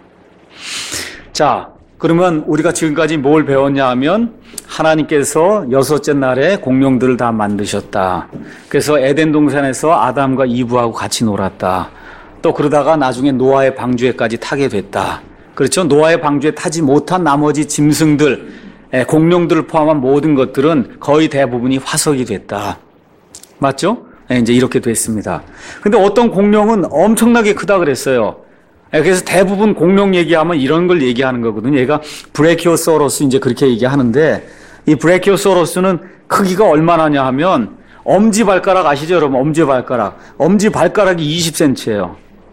자, 그러면 우리가 지금까지 뭘 배웠냐 하면 하나님께서 여섯째 날에 공룡들을 다 만드셨다. 그래서 에덴 동산에서 아담과 이브하고 같이 놀았다. 또 그러다가 나중에 노아의 방주에까지 타게 됐다. 그렇죠? 노아의 방주에 타지 못한 나머지 짐승들, 공룡들을 포함한 모든 것들은 거의 대부분이 화석이 됐다. 맞죠? 이제 이렇게 됐습니다. 근데 어떤 공룡은 엄청나게 크다 그랬어요. 그래서 대부분 공룡 얘기하면 이런 걸 얘기하는 거거든요. 얘가 브레키오사우루스 이제 그렇게 얘기하는데 이 브레키오사우루스는 크기가 얼마나냐 하면 엄지발가락 아시죠, 여러분? 엄지발가락. 엄지발가락이 20cm예요.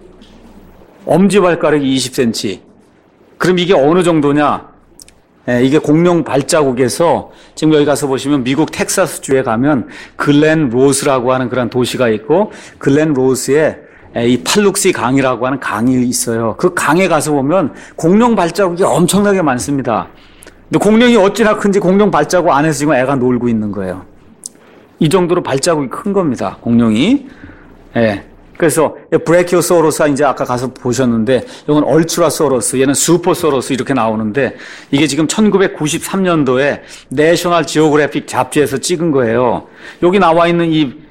엄지발가락이 20cm. 그럼 이게 어느 정도냐? 이게 공룡 발자국에서 지금 여기 가서 보시면 미국 텍사스주에 가면 글렌 로스라고 하는 그런 도시가 있고 글렌 로스에 이 팔룩시 강이라고 하는 강이 있어요. 그 강에 가서 보면 공룡 발자국이 엄청나게 많습니다. 근데 공룡이 어찌나 큰지 공룡 발자국 안에서 지금 애가 놀고 있는 거예요. 이 정도로 발자국이 큰 겁니다. 공룡이. 그래서 브레키오사우루스 이제 아까 가서 보셨는데 이건 얼트라사우루스, 얘는 슈퍼사우루스 이렇게 나오는데 이게 지금 1993년도에 내셔널 지오그래픽 잡지에서 찍은 거예요. 여기 나와 있는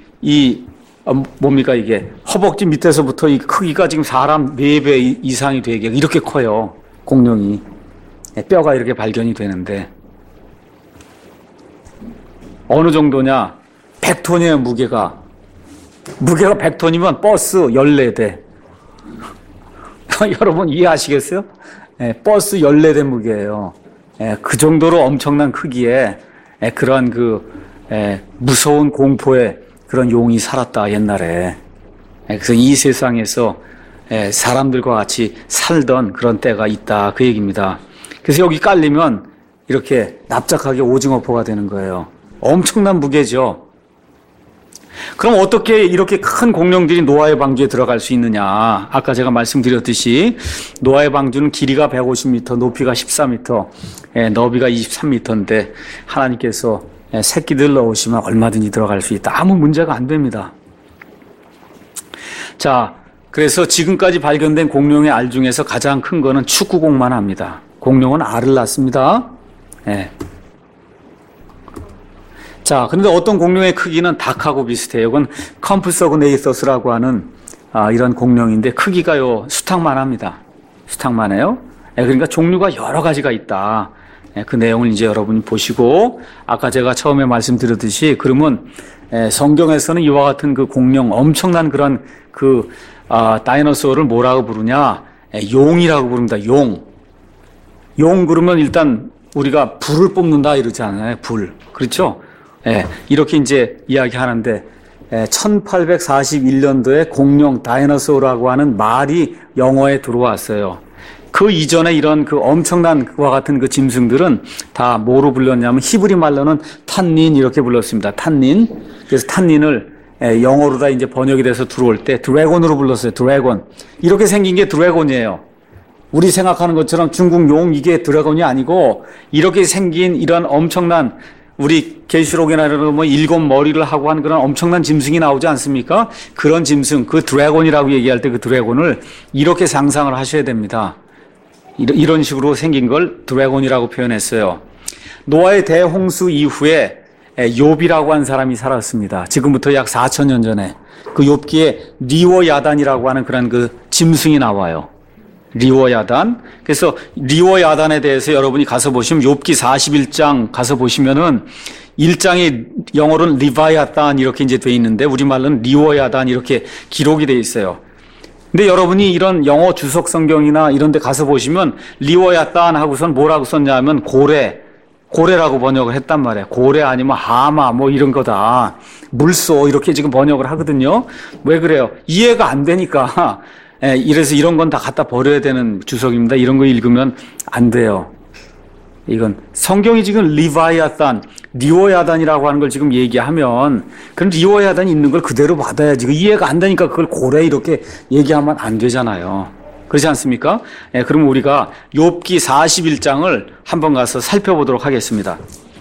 뭡니까 이게 허벅지 밑에서부터 이 크기가 지금 사람 4배 이상이 되게 이렇게 커요. 공룡이. 뼈가 이렇게 발견이 되는데 어느 정도냐? 100톤이에요, 무게가 100톤이면 버스 14대. 여러분 이해하시겠어요? 버스 14대 무게예요. 그 정도로 엄청난 크기에 그런 무서운 공포의 그런 용이 살았다, 옛날에. 그래서 이 세상에서 사람들과 같이 살던 그런 때가 있다, 그 얘기입니다. 그래서 여기 깔리면 이렇게 납작하게 오징어포가 되는 거예요. 엄청난 무게죠. 그럼 어떻게 이렇게 큰 공룡들이 노아의 방주에 들어갈 수 있느냐? 아까 제가 말씀드렸듯이 노아의 방주는 길이가 150m, 높이가 14m, 너비가 23m인데 하나님께서 새끼들 넣으시면 얼마든지 들어갈 수 있다. 아무 문제가 안 됩니다. 자, 그래서 지금까지 발견된 공룡의 알 중에서 가장 큰 거는 축구공만 합니다. 공룡은 알을 낳습니다. 자, 그런데 어떤 공룡의 크기는 닭하고 비슷해요. 이건 컴프서그네이서스라고 하는 이런 공룡인데 크기가요 수탉만 합니다. 수탉만 해요. 그러니까 종류가 여러 가지가 있다. 그 내용을 이제 여러분이 보시고 아까 제가 처음에 말씀드렸듯이 그러면 성경에서는 이와 같은 그 공룡 엄청난 그런 그 다이너소어를 뭐라고 부르냐? 용이라고 부릅니다. 용 그러면 일단 우리가 불을 뽑는다 이러잖아요. 불. 그렇죠? 이렇게 이제 이야기하는데 1841년도에 공룡 다이너소어라고 하는 말이 영어에 들어왔어요. 그 이전에 이런 그 엄청난 그와 같은 그 짐승들은 다 뭐로 불렀냐면 히브리 말로는 탄닌 이렇게 불렀습니다. 탄닌. 그래서 탄닌을 영어로 다 이제 번역이 돼서 들어올 때 드래곤으로 불렀어요. 드래곤. 이렇게 생긴 게 드래곤이에요. 우리 생각하는 것처럼 중국 용 이게 드래곤이 아니고 이렇게 생긴 이런 엄청난 우리 계시록이나 이런 뭐 7머리를 하고 한 그런 엄청난 짐승이 나오지 않습니까? 그런 짐승, 그 드래곤이라고 얘기할 때 그 드래곤을 이렇게 상상을 하셔야 됩니다. 이런 식으로 생긴 걸 드래곤이라고 표현했어요. 노아의 대홍수 이후에 욥이라고 한 사람이 살았습니다. 지금부터 약 4,000년 전에 그 욥기에 리워야단이라고 하는 그런 그 짐승이 나와요. 리워야단. 그래서 리워야단에 대해서 여러분이 가서 보시면 욥기 41장 가서 보시면은 1장에 영어로는 리바야단 이렇게 이제 돼 있는데 우리말로는 리워야단 이렇게 기록이 돼 있어요. 근데 여러분이 이런 영어 주석 성경이나 이런 데 가서 보시면 리워야단 하고선 뭐라고 썼냐면 고래라고 번역을 했단 말이에요. 고래 아니면 하마 뭐 이런 거다. 물소 이렇게 지금 번역을 하거든요. 왜 그래요? 이해가 안 되니까. 이래서 이런 건 다 갖다 버려야 되는 주석입니다. 이런 거 읽으면 안 돼요. 이건 성경이 지금 리바야단, 리워야단이라고 하는 걸 지금 얘기하면 그럼 리워야단이 있는 걸 그대로 받아야지. 이해가 안 되니까 그걸 고래 이렇게 얘기하면 안 되잖아요. 그렇지 않습니까? 그럼 우리가 욥기 41장을 한번 가서 살펴보도록 하겠습니다.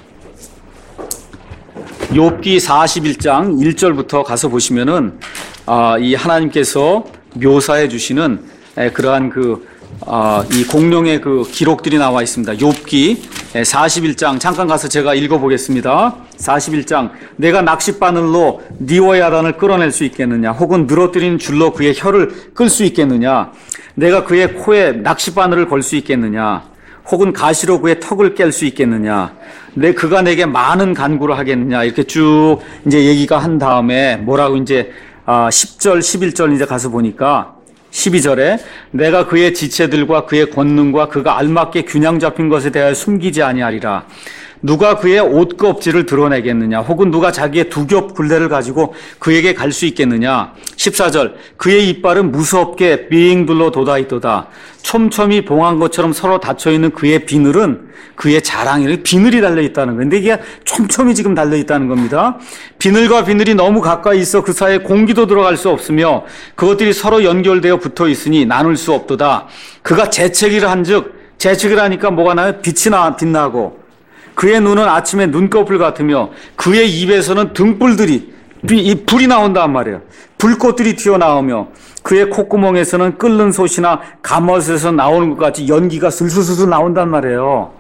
욥기 41장 1절부터 가서 보시면은 이 하나님께서 묘사해 주시는 그러한 이 공룡의 그 기록들이 나와 있습니다. 욥기 41장 잠깐 가서 제가 읽어보겠습니다. 41장 내가 낚싯바늘로 리워야단을 끌어낼 수 있겠느냐 혹은 늘어뜨린 줄로 그의 혀를 끌 수 있겠느냐 내가 그의 코에 낚싯바늘을 걸 수 있겠느냐 혹은 가시로 그의 턱을 깰 수 있겠느냐 그가 내게 많은 간구를 하겠느냐 이렇게 쭉 이제 얘기가 한 다음에 뭐라고 이제 10절 11절 이제 가서 보니까 12절에 내가 그의 지체들과 그의 권능과 그가 알맞게 균형 잡힌 것에 대하여 숨기지 아니하리라. 누가 그의 옷껍질을 드러내겠느냐 혹은 누가 자기의 두 겹 굴레를 가지고 그에게 갈 수 있겠느냐. 14절 그의 이빨은 무섭게 빙 둘러 돋아있도다. 촘촘히 봉한 것처럼 서로 닫혀있는 그의 비늘은 그의 자랑이래. 비늘이 달려있다는 거예요. 근데 이게 촘촘히 지금 달려있다는 겁니다. 비늘과 비늘이 너무 가까이 있어 그 사이에 공기도 들어갈 수 없으며 그것들이 서로 연결되어 붙어있으니 나눌 수 없도다. 그가 재채기를 한즉 재채기를 하니까 뭐가 나요? 빛나고 그의 눈은 아침에 눈꺼풀 같으며 그의 입에서는 등불들이 불이 나온단 말이에요. 불꽃들이 튀어나오며 그의 콧구멍에서는 끓는 솥이나 가마솥에서 나오는 것 같이 연기가 술술술 나온단 말이에요.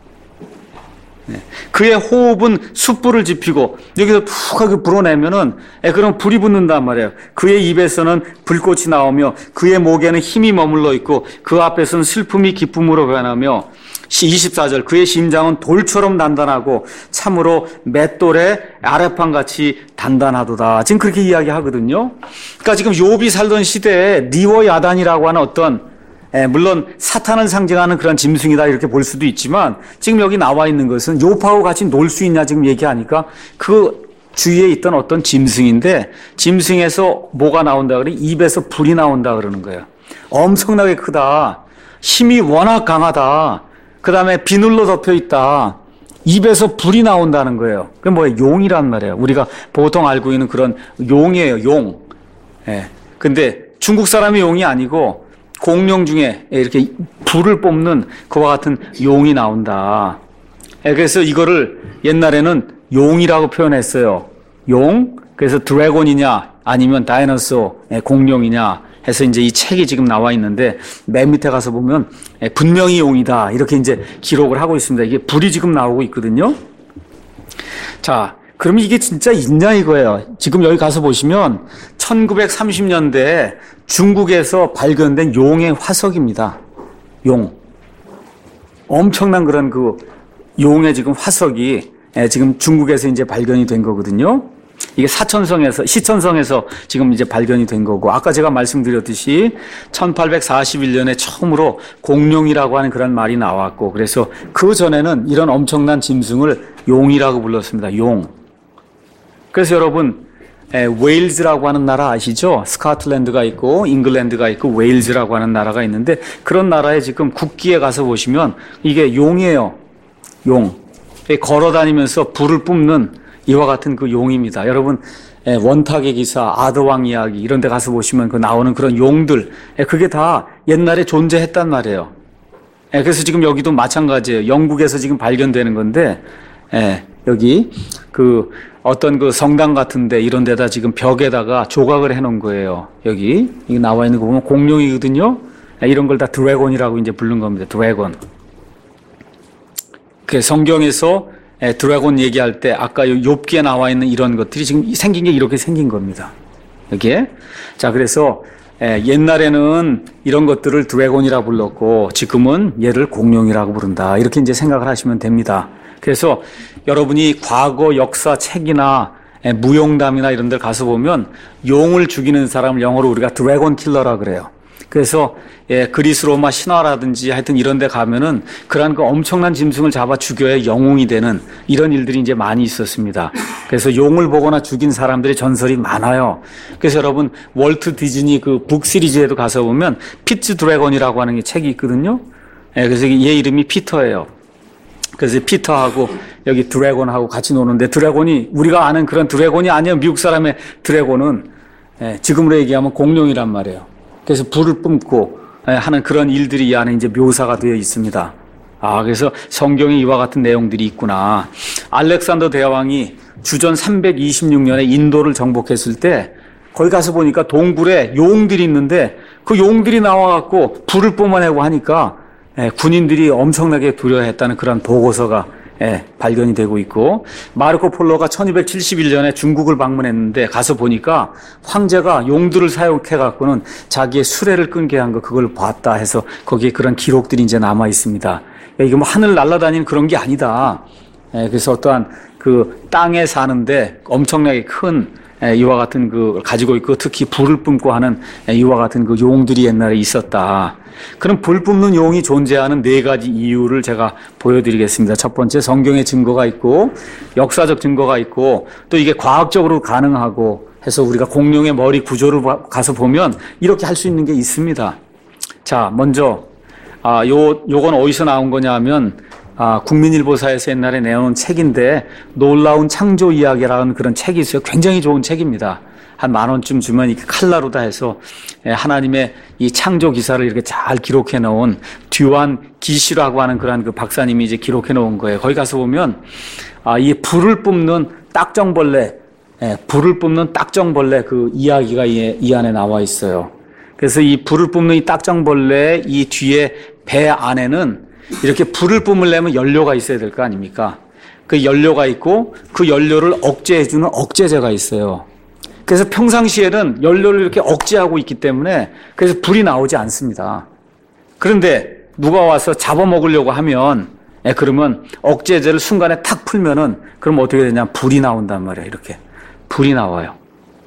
그의 호흡은 숯불을 지피고 여기서 푹 하게 불어내면은 그럼 불이 붙는단 말이에요. 그의 입에서는 불꽃이 나오며 그의 목에는 힘이 머물러 있고 그 앞에서는 슬픔이 기쁨으로 변하며 24절 그의 심장은 돌처럼 단단하고 참으로 맷돌의 아랫판같이 단단하도다. 지금 그렇게 이야기하거든요. 그러니까 지금 욥이 살던 시대에 리워야단이라고 하는 어떤 물론 사탄을 상징하는 그런 짐승이다 이렇게 볼 수도 있지만 지금 여기 나와 있는 것은 욥하고 같이 놀 수 있냐 지금 얘기하니까 그 주위에 있던 어떤 짐승인데 짐승에서 뭐가 나온다 그래? 입에서 불이 나온다 그러는 거예요. 엄청나게 크다. 힘이 워낙 강하다. 그 다음에 비늘로 덮여 있다. 입에서 불이 나온다는 거예요. 그게 뭐예요? 용이란 말이에요. 우리가 보통 알고 있는 그런 용이에요. 용. 예. 근데 중국 사람의 용이 아니고 공룡 중에 이렇게 불을 뿜는 그와 같은 용이 나온다. 예. 그래서 이거를 옛날에는 용이라고 표현했어요. 용. 그래서 드래곤이냐 아니면 다이너소 공룡이냐 해서 이제 이 책이 지금 나와 있는데 맨 밑에 가서 보면 분명히 용이다 이렇게 이제 기록을 하고 있습니다. 이게 불이 지금 나오고 있거든요. 자, 그러면 이게 진짜 있냐 이거예요. 지금 여기 가서 보시면 1930년대에 중국에서 발견된 용의 화석입니다. 용. 엄청난 그런 그 용의 지금 화석이 지금 중국에서 이제 발견이 된 거거든요. 이게 시천성에서 지금 이제 발견이 된 거고, 아까 제가 말씀드렸듯이 1841년에 처음으로 공룡이라고 하는 그런 말이 나왔고, 그래서 그 전에는 이런 엄청난 짐승을 용이라고 불렀습니다. 용. 그래서 여러분, 웨일즈라고 하는 나라 아시죠? 스코틀랜드가 있고, 잉글랜드가 있고, 웨일즈라고 하는 나라가 있는데, 그런 나라에 지금 국기에 가서 보시면 이게 용이에요. 용. 걸어 다니면서 불을 뿜는 이와 같은 그 용입니다. 여러분, 원탁의 기사, 아더왕 이야기 이런 데 가서 보시면 그 나오는 그런 용들, 그게 다 옛날에 존재했단 말이에요. 그래서 지금 여기도 마찬가지예요. 영국에서 지금 발견되는 건데, 여기 그 어떤 그 성당 같은데 이런 데다 지금 벽에다가 조각을 해놓은 거예요. 여기 나와 있는 거 보면 공룡이거든요. 이런 걸 다 드래곤이라고 이제 부른 겁니다. 드래곤. 그 성경에서 드래곤 얘기할 때 아까 욥기에 나와 있는 이런 것들이 지금 생긴 게 이렇게 생긴 겁니다. 여기에. 자, 그래서 옛날에는 이런 것들을 드래곤이라 불렀고 지금은 얘를 공룡이라고 부른다. 이렇게 이제 생각을 하시면 됩니다. 그래서 여러분이 과거 역사 책이나 무용담이나 이런 데 가서 보면 용을 죽이는 사람을 영어로 우리가 드래곤 킬러라 그래요. 그래서 그리스 로마 신화라든지 하여튼 이런 데 가면은 그러한 그 엄청난 짐승을 잡아 죽여야 영웅이 되는 이런 일들이 이제 많이 있었습니다. 그래서 용을 보거나 죽인 사람들의 전설이 많아요. 그래서 여러분 월트 디즈니 그 북 시리즈에도 가서 보면 피츠 드래곤이라고 하는 게 책이 있거든요. 그래서 얘 이름이 피터예요. 그래서 피터하고 여기 드래곤하고 같이 노는데 드래곤이 우리가 아는 그런 드래곤이 아니에요. 미국 사람의 드래곤은 지금으로 얘기하면 공룡이란 말이에요. 그래서 불을 뿜고 하는 그런 일들이 이 안에 이제 묘사가 되어 있습니다. 아, 그래서 성경에 이와 같은 내용들이 있구나. 알렉산더 대왕이 주전 326년에 인도를 정복했을 때 거기 가서 보니까 동굴에 용들이 있는데 그 용들이 나와갖고 불을 뿜어내고 하니까 군인들이 엄청나게 두려워했다는 그런 보고서가 발견이 되고 있고, 마르코 폴로가 1271년에 중국을 방문했는데 가서 보니까 황제가 용들을 사용해갖고는 자기의 수레를 끊게 한 거 그걸 봤다 해서 거기에 그런 기록들이 이제 남아 있습니다. 이게 뭐 하늘 날아다니는 그런 게 아니다. 그래서 어떠한 그 땅에 사는데 엄청나게 큰 이와 같은 그 가지고 있고 특히 불을 뿜고 하는 이와 같은 그 용들이 옛날에 있었다. 그럼 불 뿜는 용이 존재하는 네 가지 이유를 제가 보여드리겠습니다. 첫 번째, 성경의 증거가 있고 역사적 증거가 있고 또 이게 과학적으로 가능하고 해서 우리가 공룡의 머리 구조를 가서 보면 이렇게 할 수 있는 게 있습니다. 자, 먼저 요건 어디서 나온 거냐 하면 국민일보사에서 옛날에 내놓은 책인데 놀라운 창조 이야기라는 그런 책이 있어요. 굉장히 좋은 책입니다. 한 10,000원쯤 주면 이렇게 칼라로 다 해서 하나님의 이 창조 기사를 이렇게 잘 기록해 놓은 듀안 기시라고 하는 그런 그 박사님이 이제 기록해 놓은 거예요. 거기 가서 보면 이 불을 뿜는 딱정벌레 그 이야기가 이 안에 나와 있어요. 그래서 이 불을 뿜는 이 딱정벌레 이 뒤에 배 안에는 이렇게 불을 뿜으려면 연료가 있어야 될 거 아닙니까? 그 연료가 있고 그 연료를 억제해주는 억제제가 있어요. 그래서 평상시에는 연료를 이렇게 억제하고 있기 때문에 그래서 불이 나오지 않습니다. 그런데 누가 와서 잡아먹으려고 하면 그러면 억제제를 순간에 탁 풀면은 그럼 어떻게 되냐? 불이 나온단 말이에요. 이렇게 불이 나와요.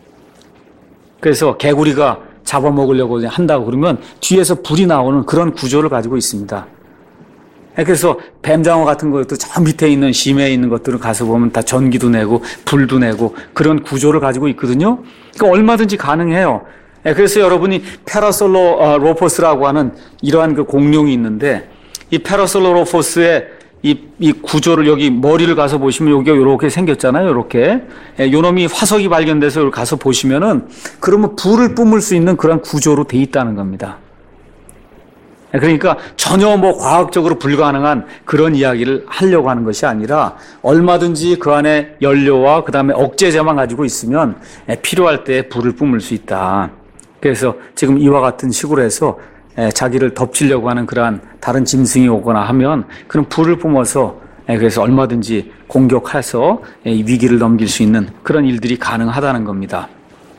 그래서 개구리가 잡아먹으려고 한다고 그러면 뒤에서 불이 나오는 그런 구조를 가지고 있습니다. 그래서 뱀장어 같은 것도 저 밑에 있는 심해에 있는 것들을 가서 보면 다 전기도 내고 불도 내고 그런 구조를 가지고 있거든요. 그러니까 얼마든지 가능해요. 그래서 여러분이 페라솔로로포스라고 하는 이러한 그 공룡이 있는데 이 페라솔로로포스의 이 구조를 여기 머리를 가서 보시면 여기가 이렇게 생겼잖아요. 이렇게. 요 놈이 화석이 발견돼서 여기 가서 보시면은 그러면 불을 뿜을 수 있는 그런 구조로 돼 있다는 겁니다. 그러니까 전혀 뭐 과학적으로 불가능한 그런 이야기를 하려고 하는 것이 아니라 얼마든지 그 안에 연료와 그 다음에 억제제만 가지고 있으면 필요할 때 불을 뿜을 수 있다. 그래서 지금 이와 같은 식으로 해서 자기를 덮치려고 하는 그러한 다른 짐승이 오거나 하면 그런 불을 뿜어서 그래서 얼마든지 공격해서 위기를 넘길 수 있는 그런 일들이 가능하다는 겁니다.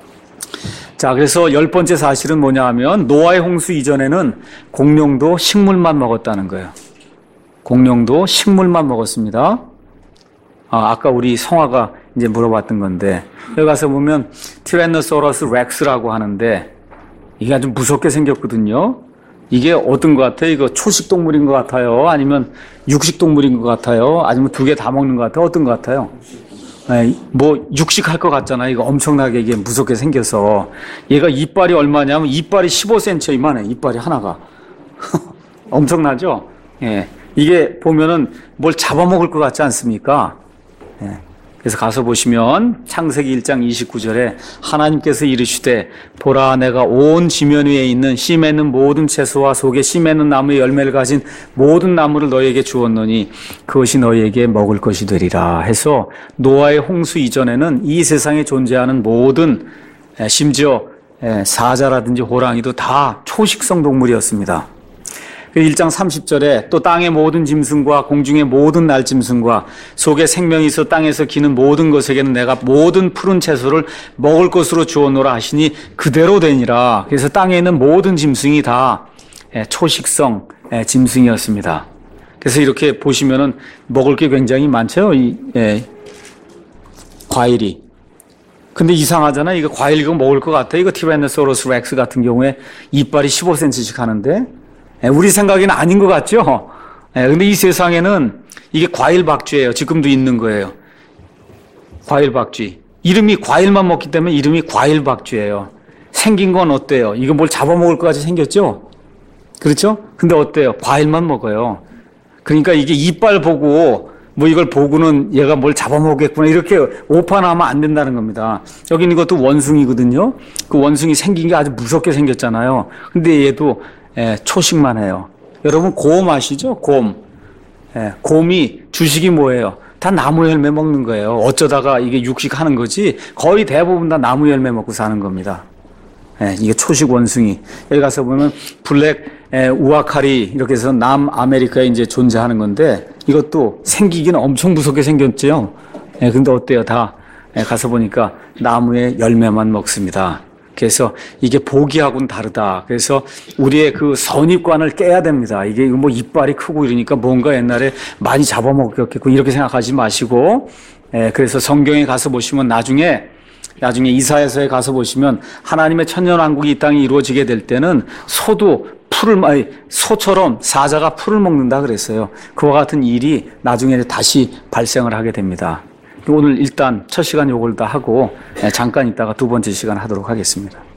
자, 그래서 10번째 사실은 뭐냐 하면 노아의 홍수 이전에는 공룡도 식물만 먹었다는 거예요. 공룡도 식물만 먹었습니다. 아까 우리 성화가 이제 물어봤던 건데 여기 가서 보면 티라노사우루스 렉스라고 하는데 이게 아주 무섭게 생겼거든요. 이게 어떤 것 같아요? 이거 초식 동물인 것 같아요? 아니면 육식 동물인 것 같아요? 아니면 두 개 다 먹는 것 같아요? 어떤 것 같아요? 뭐 육식할 것 같잖아요. 이거 엄청나게 이게 무섭게 생겨서 얘가 이빨이 얼마냐면 이빨이 15cm 이만해. 이빨이 하나가 엄청나죠? 예, 이게 보면은 뭘 잡아먹을 것 같지 않습니까? 예. 그래서 가서 보시면 창세기 1장 29절에 하나님께서 이르시되 보라 내가 온 지면 위에 있는 씨 맺는 모든 채소와 속에 씨 맺는 나무의 열매를 가진 모든 나무를 너희에게 주었노니 그것이 너희에게 먹을 것이 되리라 해서 노아의 홍수 이전에는 이 세상에 존재하는 모든 심지어 사자라든지 호랑이도 다 초식성 동물이었습니다. 1장 30절에 또 땅의 모든 짐승과 공중의 모든 날짐승과 속에 생명이 있어 땅에서 기는 모든 것에게는 내가 모든 푸른 채소를 먹을 것으로 주었노라 하시니 그대로 되니라. 그래서 땅에 있는 모든 짐승이 다 초식성 짐승이었습니다. 그래서 이렇게 보시면은 먹을 게 굉장히 많죠. 과일이. 근데 이상하잖아. 이거 과일 이거 먹을 것 같아. 이거 티라노사우루스 렉스 같은 경우에 이빨이 15cm씩 하는데 우리 생각에는 아닌 것 같죠? 근데 이 세상에는 이게 과일 박쥐예요. 지금도 있는 거예요. 과일 박쥐. 이름이 과일만 먹기 때문에 이름이 과일 박쥐예요. 생긴 건 어때요? 이거 뭘 잡아먹을 것 같이 생겼죠? 그렇죠? 근데 어때요? 과일만 먹어요. 그러니까 이게 이빨 보고 뭐 이걸 보고는 얘가 뭘 잡아먹겠구나 이렇게 오판하면 안 된다는 겁니다. 여기 있는 것도 원숭이거든요. 그 원숭이 생긴 게 아주 무섭게 생겼잖아요. 근데 얘도 초식만 해요. 여러분 곰 아시죠? 곰. 곰이 주식이 뭐예요? 다 나무 열매 먹는 거예요. 어쩌다가 이게 육식하는 거지 거의 대부분 다 나무 열매 먹고 사는 겁니다. 이게 초식 원숭이. 여기 가서 보면 블랙 우아카리 이렇게 해서 남아메리카에 이제 존재하는 건데 이것도 생기기는 엄청 무섭게 생겼죠. 근데 어때요? 다 가서 보니까 나무의 열매만 먹습니다. 그래서 이게 보기하고는 다르다. 그래서 우리의 그 선입관을 깨야 됩니다. 이게 뭐 이빨이 크고 이러니까 뭔가 옛날에 많이 잡아먹었겠고 이렇게 생각하지 마시고, 그래서 성경에 가서 보시면 나중에 이사야서에 가서 보시면 하나님의 천년왕국이 이 땅에 이루어지게 될 때는 소처럼 사자가 풀을 먹는다 그랬어요. 그와 같은 일이 나중에 다시 발생을 하게 됩니다. 오늘 일단 첫 시간 요걸 다 하고 잠깐 있다가 두 번째 시간 하도록 하겠습니다.